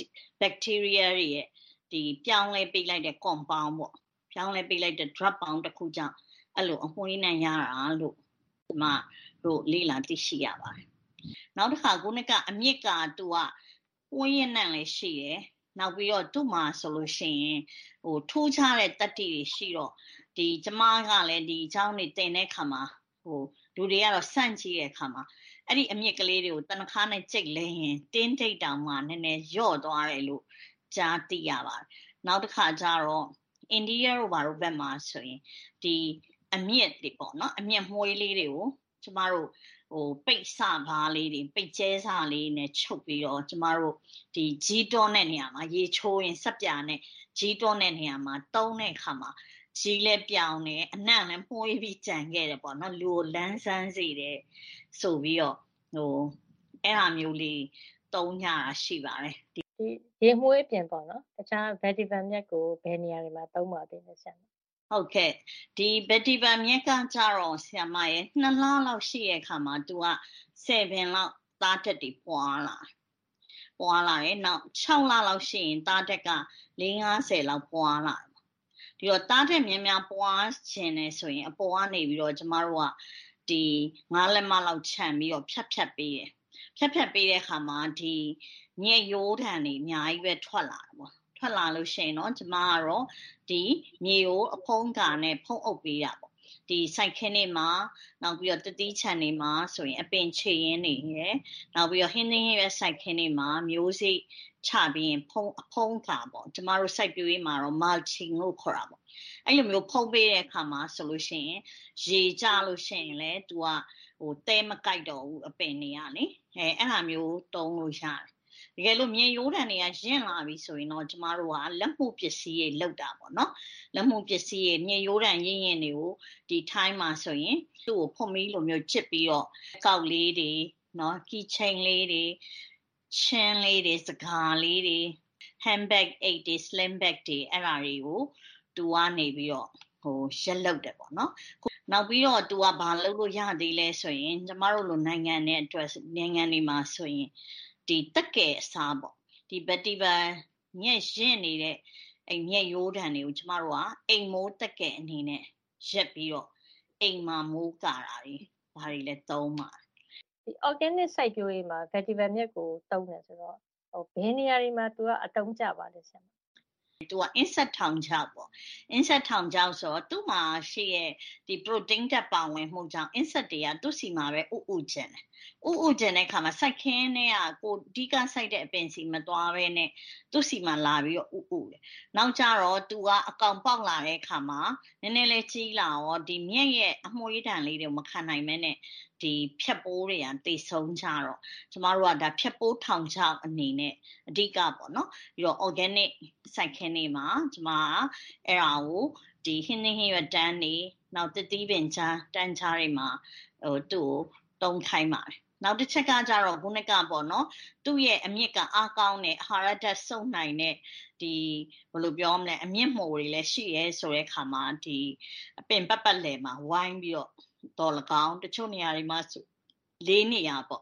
bacteria တွေရဲ့ဒီပြောင်းလဲပေးလိုက်တဲ့ compound ပေါ့ပြောင်းလဲပေးလိုက်တဲ့ drug bound တစ်ခုကြောင့်အဲ့လိုအမွှေးနဲ့ရတာလို့ဒီမှာတို့လေ့လာသိရှိရပါတယ်နောက်တစ်ခါခုနကအမြင့်ကသူကပွင့်ရနံ့လည်းရှိတယ်နောက်ပြီးတော့သူ့မှာဆိုလို့ရှိရင်ဟိုထိုးချတဲ့တတ္တိတွေရှိတော့ဒီကျမကလည်းဒီအကြောင်းတွေတင်တဲ့ခါမှာဟိုလူတွေကတော့စန့်ကြည့်တဲ့ခါမှာအဲ့ဒီအမြင့်ကလေးတွေကိုတနခါနဲ့ကြိတ်လဲရင်တင်းတိတ်တောင်မှနည်းနည်းညော့သွားတယ်လို့ကြားသိရပါတယ်နောက်တစ်ခါကျတော့အိန္ဒိယတို့ဘာလို့ဘက်မှာဆိုရင်ဒီအမြင့်တွေပေါ့နော်အမြင့်မွှေးလေးတွေကိုကျမတို့ဟိုပိတ်စဘားလေးတွေပိတ်ကျဲစလေးနဲ့ချုပ်ပြီးတော့ကျမတို့ဒီဂျီတွန်းတဲ့နေရာမှာရေချိုးရင်စက်ပြာနဲ့ဂျီတွန်းတဲ့နေရာမှာတုံးတဲ့အခါမှာဂျီလည်းပြောင်းတယ်အနံ့လည်းမှုေးပြီးကြံခဲ့တယ်ပေါ့နော်လူကိုလန်းဆန်းစေတယ်ဆိုပြီးတော့ဟိုအဲ့ဟာမျိုးလေးတုံးကြတာရှိပါတယ်ဒီရေမှုေးပြင်ပေါ့နော်တခြား vetiver မြက်ကိုဘယ်နေရာတွေမှာတုံးပါသေးလဲဆရာဟုတ်ကဲ့ဒီ vetiver မြက်ကကြတော့ဆရာမရဲ့နှစ်လလောက်ရှိရဲ့အခါမှာ तू ကဆယ်ပင်လောက်သားတက်တွေပွားလာပွားလာတယ်နောက်ခြောက်လလောက်ရှိရင်သားတက်ကလေးငါးဆယ်လောက်ပွားလာဒီတော့သားတက်များများပွားခြင်းနဲ့ဆိုရင်အပေါ်ကနေပြီးတော့ကျမတို့ကဒီငါးလက်မလောက်ခြံပြီးတော့ဖြတ်ဖြတ်ပေးတယ်ဖြတ်ဖြတ်ပေးတဲ့အခါမှာဒီညက်ရိုးထန်တွေအများကြီးပဲထွက်လာတယ်ပေါ့ထွက်လာလို့ရှိရင်တော့ကျမကတော့ဒီမြေကိုအဖုံးကာနဲ့ဖုံးအုပ်ပေးတာပေါ့ဒီစိုက်ခင်းတွေမှာနောက်ပြီးတော့တတိချန်တွေမှာဆိုရင်အပင်ခြေရင်းတွေရယ်နောက်ပြီးတော့ဟင်းသင်းရဲ့စိုက်ခင်းတွေမှာမျိုးစိချပြီးရင်ဖုံးအဖုံးကာပေါ့ကျမတို့စိုက်ပျိုးရေးမှာတော့ mulching လို့ခေါ်တာပေါ့အဲ့လိုမျိုးဖုံးပေးတဲ့အခါမှာဆိုလို့ရှိရင်ရေကျလို့ရှိရင်လည်း तू ကဟိုတဲမကြိုက်တော့ဘူးအပင်တွေကလေအဲအဲ့လိုမျိုးတုံးလို့ရတယ်တကယ်လို့မြေရိုးတံတွေကရင့်လာပြီဆိုရင်တော့ကျမတို့ကလက်မှုပစ္စည်းတွေလောက်တာပေါ့နော်လက်မှုပစ္စည်းတွေမြေရိုးတံရင့်ရင့်တွေကိုဒီထိုင်းမှာဆိုရင်သူ့ကိုဖွန်မီလိုမျိုးချစ်ပြီးတော့ကောက်လေးတွေနော် key chain လေးတွေချင်းလေးတွေစကားလေးတွေ handbag အိတ်တွေ slim bag တွေအဲ့ဒါတွေကိုသူကနေပြီးတော့ဟိုရက်လောက်တယ်ပေါ့နော်နောက်ပြီးတော့ तू ကဘာလုပ်လို့ရသေးလဲဆိုရင်ကျမတို့လိုနိုင်ငံနဲ့အတွက်နိုင်ငံတွေမှာဆိုရင်ဒီတက်ကဲအစားပေါ့ဒီ vetiver ညက်ရင့်နေတဲ့အဲ့ညက်ရိုးတံတွေကိုကျမတို့ကအိမ်မိုးတက်ကဲအနေနဲ့ရက်ပြီးတော့အိမ်မှာမိုးကာတာတွေဘာတွေလဲသုံးပါဒီ organic စိုက်ပျိုးရေးမှာ vetiver မြက်ကိုတုံးတယ်ဆိုတော့ဟိုဘယ်နေရာတွေမှာ तू ကအတုံးကြပါလဲဆရာသူက insect ထောင်ချောက်ပေါ့ insect ထောင်ချောက်ဆိုတော့သူ့မှာရှိရဲ့ဒီ protein တက်ပါဝင်မှုကြောင့် insect တွေကသူ့စီမှာပဲဥဥကျင်တယ်ဥဥကျင်တဲ့ခါမှာစိုက်ခင်းနဲ့ကကိုဒီကစိုက်တဲ့အပင်စီမသွားပဲနဲ့သူ့စီမှာလာပြီးတော့ဥဥတယ်နောက်ကြတော့သူကအကောင်ပေါက်လာတဲ့ခါမှာနည်းနည်းလေးကြီးလာတော့ဒီမြက်ရဲ့အမွှေးတံလေးတွေမခံနိုင်မဲနဲ့ဒီဖြက်ပိုးတွေကတိတ်ဆုံးကြတော့ကျမတို့ကဒါဖြက်ပိုးထောင်ချောက်အနေနဲ့အဓိကပေါ့နော်ပြီးတော့ organic စိုက်ခင်းတွေမှာကျမအဲ့ဒါကိုဒီဟင်းသင်းဟင်းရွက်တန်းတွေနောက်တတိပင်ချမ်းတန်းချားတွေမှာဟိုသူ့ကိုတုံးခိုင်းပါတယ်နောက်တစ်ချက်ကကြတော့ခုနကပေါ့နော်သူ့ရဲ့အမြင့်ကအားကောင်းတဲ့အာဟာရဓာတ်စုံနိုင်တဲ့ဒီဘယ်လိုပြောမလဲအမြင့်မှုတွေလည်းရှိရဲဆိုတဲ့ခါမှာဒီအပင်ပတ်ပတ်လည်မှာဝိုင်းပြီးတော့တော်လကောင်းတချို့နေရာတွေမှာလေးနေရပေါ့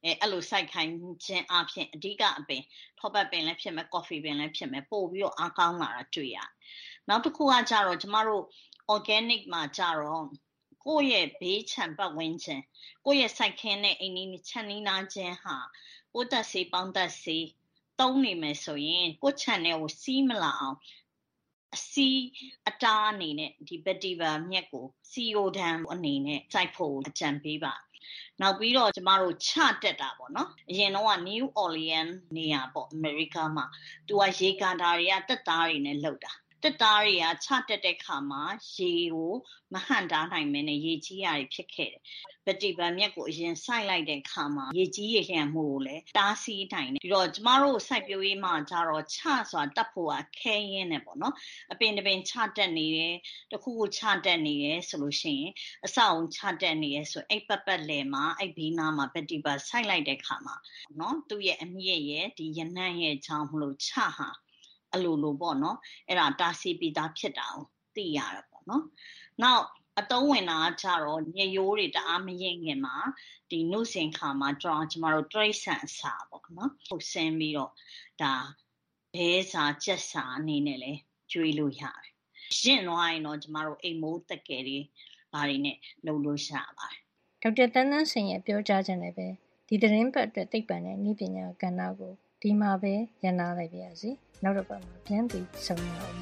အဲအဲ့လိုစိုက်ခိုင်းခြင်းအပြင်အဓိကအပင်ထောပတ်ပင်လည်းဖြစ်မယ်ကော်ဖီပင်လည်းဖြစ်မယ်ပို့ပြီးတော့အားကောင်းလာတာတွေ့ရနောက်တစ်ခုကကြတော့ကျမတို့ organic မှာကြတော့ကိုယ့်ရဲ့ဘေးခြံပတ်ဝန်းကျင်ကိုယ့်ရဲ့စိုက်ခင်းနဲ့အိမ်နီးခြံနီးနားချင်းဟာကိုတက်စီပေါင်းတက်စီတုံးနေမယ်ဆိုရင်ကိုယ့်ခြံနဲ့ကိုစီးမလာအောင်အစီအတားအနေနဲ့ဒီ vetiver မြက်ကိုစီယိုဒန်အနေနဲ့စိုက်ဖို့အကြံပေးပါနောက်ပြီးတော့ကျမတို့ချတက်တာပေါ့နော်အရင်တော့က New Orleans နေရာပေါ့အမေရိကမှာသူကရေကန်တာတွေကတက်သားတွေနဲ့လှုပ်တာတက်သားတွေကချတက်တဲ့ခါမှာရေကိုမဟန့်တားနိုင်မင်းနဲ့ရေကြီးရဖြစ်ခဲ့တယ်ဗတီဗန်မြက်ကိုအရင်စိုက်လိုက်တဲ့ခါမှာရေကြီးရေလျံမှုကိုလည်းတားဆီးနိုင်တယ်ပြီးတော့ကျမတို့စိုက်ပျိုးရေးမှာကြတော့ချဆိုတာတက်ဖို့ကခဲရင်းနေပေါ့နော်အပင်တပင်ချတက်နေတယ်တခုခုချတက်နေတယ်ဆိုလို့ရှိရင်အဆောက်အုံချတက်နေရဆိုအိပ်ပတ်ပတ်လေမှာအိပ်ဘီနာမှာဗတီဗန်စိုက်လိုက်တဲ့ခါမှာနော်သူ့ရဲ့အမြင့်ရဲ့ဒီရနံ့ရဲ့ချောင်းမလို့ချဟာအလိုလိုပေါ့နော်အဲ့ဒါတာစီပီတာဖြစ်တာကိုသိရတာပေါ့နော်နောက်အတုံးဝင်တာကြတော့ညရိုးတွေတအားမရင်ငင်မှာဒီနှုတ်စင်ခါမှာတော့ကျမတို့တရိတ်ဆန်စာပေါ့နော်ဟုတ်ဆင်းပြီးတော့ဒါဘဲစာကြက်စာအနေနဲ့လဲကျွေးလို့ရတယ်ရှင်းသွားရင်တော့ကျမတို့အိမ်မိုးတက်ကယ်တွေဘာတွေနဲ့လုပ်လို့ရပါတယ်ဒေါက်တာတန်းတန်းစင်ရဲ့ပြောကြားခြင်းနဲ့ပဲဒီသတင်းပတ်အတွက်သိပ္ပံနဲ့နည်းပညာကဏ္ဍကိုဒီမှာပဲရန်နာလိုက်ပါရစေနောက်တစ်ပတ်မှာပြန်ပြီးဆုံရအောင်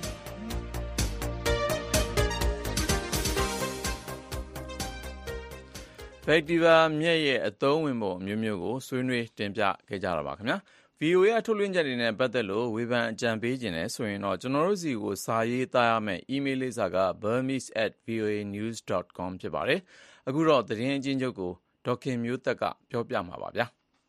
ဗက်တီဗာမြက်ရဲ့အသုံးဝင်ပုံမျိုးမျိုးကိုဆွေးနွေးတင်ပြခဲ့ကြတာပါခင်ဗျာ ဗီအိုအေ အထုတ်လွှင့်ချက်တွေနဲ့ပတ်သက်လို့ဝေဖန်အကြံပေးခြင်းနဲ့ဆိုရင်တော့ကျွန်တော်တို့စီကိုစာရေးသားရမယ့် email လိပ်စာက burmese at voa news dot com ဖြစ်ပါတယ်အခုတော့သတင်းအချင်းချုပ်ကိုဒေါက်ခင်မျိုးသက်ကပြောပြမှာပါဗျာ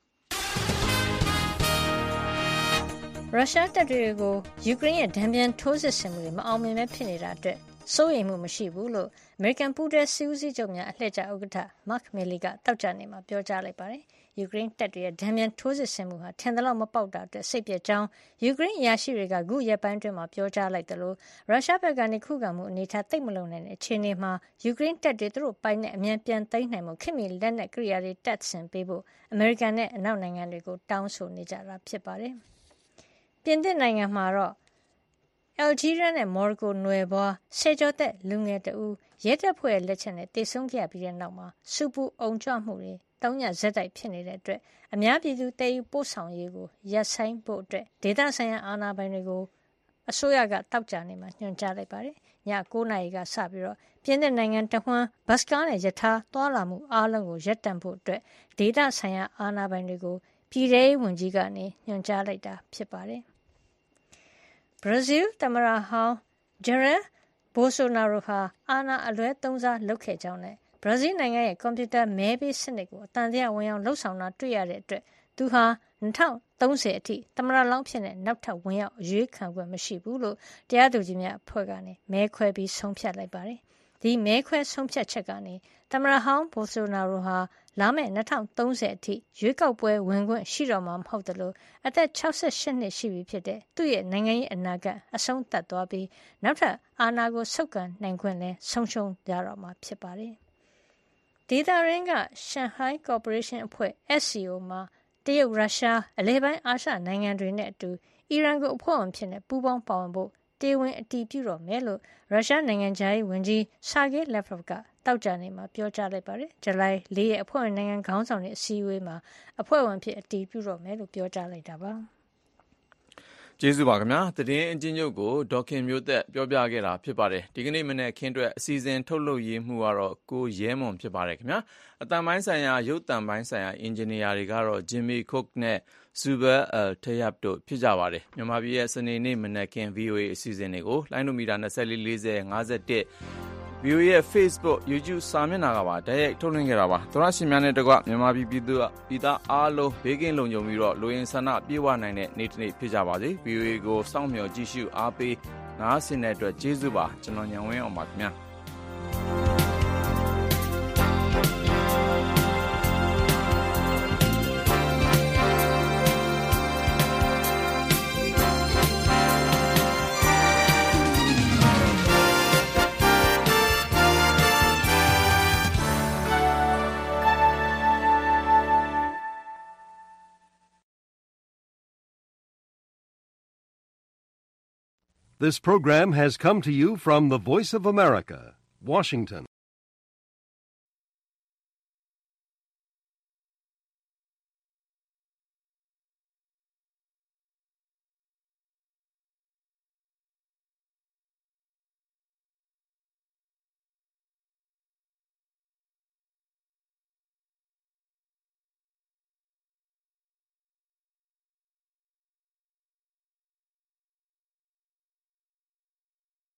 ရုရှားတပ်တွေကိုယူကရိန်းရဲ့ဒဏ်ပြန်ထိုးစစ်ဆင်မှုတွေမအောင်မြင်ပဲဖြစ်နေတာအတွက်စိုးရိမ်မှုမရှိဘူးလို့အမေရိကန်ပူးတွဲစစ်ဦးစီးချုပ်များအလှည့်ကျဥက္ကဋ္ဌ Mark Milley ကတောက်ကြနေမှာပြောကြားလိုက်ပါတယ်။ယူကရိန်းတပ်တွေရဲ့ဒဏ်ပြန်ထိုးစစ်ဆင်မှုဟာထင်သလောက်မပေါက်တာအတွက်စိတ်ပြတ်ကြောင်းယူကရိန်းအရာရှိတွေကခုရက်ပိုင်းအတွင်းမှာပြောကြားလိုက်တယ်လို့ရုရှားဘက်ကနေခုခံမှုအနေထားသိပ်မလုံနိုင်တဲ့အခြေအနေမှာယူကရိန်းတပ်တွေသူတို့ပိုင်တဲ့အမြန်ပြန်သိမ်းနိုင်မှုခင်မီလက်နက်ကိရိယာတွေတပ်ဆင်ပေးဖို့အမေရိကန်နဲ့အနောက်နိုင်ငံတွေကိုတောင်းဆိုနေကြတာဖြစ်ပါတယ်။ပြင်သစ်နိုင်ငံမှာတော့အယ်ဂျီးရီးယားနဲ့မော်ရိုကိုနွယ်ဘွားဆယ်ကျော်သက်လူငယ်တဦးရဲတပ်ဖွဲ့လက်ချက်နဲ့တေဆုံးခဲ့ပြီးတဲ့နောက်မှာစူပူအုံကြွမှုတွေတောင်းညဇက်တိုက်ဖြစ်နေတဲ့အတွက်အများပြည်သူတည်ယူပို့ဆောင်ရေးကိုရပ်ဆိုင်းဖို့အတွက်ဒေသဆိုင်ရာအာဏာပိုင်တွေကိုအစိုးရကတောက်ကြနေမှာညွှန်ကြားလိုက်ပါတယ်။ည၉နာရီကစပြီးတော့ပြင်သစ်နိုင်ငံတဝန်းဘတ်စကားနဲ့ယထာသွားလာမှုအားလုံးကိုရပ်တန့်ဖို့အတွက်ဒေသဆိုင်ရာအာဏာပိုင်တွေကိုပြည်ထောင်စုဝန်ကြီးကနေညွှန်ကြားလိုက်တာဖြစ်ပါတယ်။ဘရာဇီးသမ္မတဟောင်းဂျယ်ရာဘိုဆိုနာရိုဟာအာဏာအလွဲသုံးစားလုပ်ခဲ့ကြောင်းနဲ့ဘရာဇီးနိုင်ငံရဲ့ကွန်ပျူတာမဲပေးစနစ်ကိုအတန်တရားဝင်အောင်လှုပ်ဆောင်တာတွေ့ရတဲ့အတွက်သူဟာ၂၀၃၀အထိသမ္မတလောင်းဖြစ်တဲ့နောက်ထပ်ဝင်ရောက်အရွေးခံခွင့်မရှိဘူးလို့တရားသူကြီးများအဖွဲ့ကနေမဲခွဲပြီးဆုံးဖြတ်လိုက်ပါတယ်။ဒီမဲခွဲဆုံးဖြတ်ချက်ကနေသမ္မတဟောင်းဘိုဆိုနာရိုဟာလာမယ့်၂၀၃၀အထိရွေးကောက်ပွဲဝင်ခွင့်ရှိတော့မှာမဟုတ်တယ်လို့အသက်၆၈နှစ်ရှိပြီဖြစ်တဲ့သူ့ရဲ့နိုင်ငံရေးအနာဂတ်အဆုံးသတ်သွားပြီးနောက်ထပ်အာဏာကိုဆုပ်ကိုင်နိုင်ခွင့်လည်းဆုံးရှုံးကြတော့မှာဖြစ်ပါတယ်။ဒေသရင်းကရှန်ဟိုင်းကော်ပိုရေးရှင်းအဖွဲ့ S C O မှာတရုတ်ရုရှားအလဲပိုင်းအာရှနိုင်ငံတွေနဲ့အတူအီရန်ကိုအဖွဲ့ဝင်ဖြစ်နေပူးပေါင်းပါဝင်ဖို့တေဝင်အတီးပြုတော့မယ်လို့ရုရှားနိုင်ငံခြားရေးဝန်ကြီးဆာဂေးလက်ဖ်ကတောက်ကြနေမှာပြောကြားလိုက်ပါတယ်။ဇူလိုင်၄ရက်အဖွဲ့ဝင်နိုင်ငံခေါင်းဆောင်တွေအစည်းအဝေးမှာအဖွဲ့ဝင်ဖြစ်အတီးပြုတော့မယ်လို့ပြောကြားလိုက်တာပါ။ကျေးဇူးပါခင်ဗျာ။သတင်းအချင်းချုပ်ကိုဒေါက်ခင်မျိုးသက်ပြောပြခဲ့တာဖြစ်ပါတယ်။ဒီကနေ့မနေ့ခင်းအတွက်အစီအစဉ်ထုတ်လုပ်ရေးမှုကတော့ကိုရဲမွန်ဖြစ်ပါတယ်ခင်ဗျာ။အတန်ပိုင်းဆိုင်ရာရုပ်တံပိုင်းဆိုင်ရာအင်ဂျင်နီယာတွေကတော့ Jimmy Cook နဲ့ Zubair Al-Tayyab တို့ဖြစ်ကြပါတယ်။မြန်မာပြည်ရဲ့စနေနေ့မနေ့ခင်း ဗီအိုအေ အစီအစဉ်တွေကိုလိုင်းနိုမီတာ၂၄ ၄၀ ၅၁ ဗီအိုအေရဲ့ Facebook YouTube စာမျက်နှာကပါတိုက်ရိုက်ထုတ်လွှင့်ခဲ့တာပါသောရရှင်များနဲ့တကွမြန်မာပြည်ပြည်သူပြည်သားအားလုံးဘေးကင်းလုံခြုံပြီးတော့လူရင်းဆန္ဒပြေဝနိုင်တဲ့နေ့တစ်နေ့ဖြစ်ကြပါစေ ဗီအိုအေ ကိုစောင့်မျှော်ကြည့်ရှုအားပေးနားဆင်တဲ့အတွက်ကျေးဇူးပါကျွန်တော်ညံဝင်းအောင်ပါခင်ဗျာ This program has come to you from the Voice of America, Washington.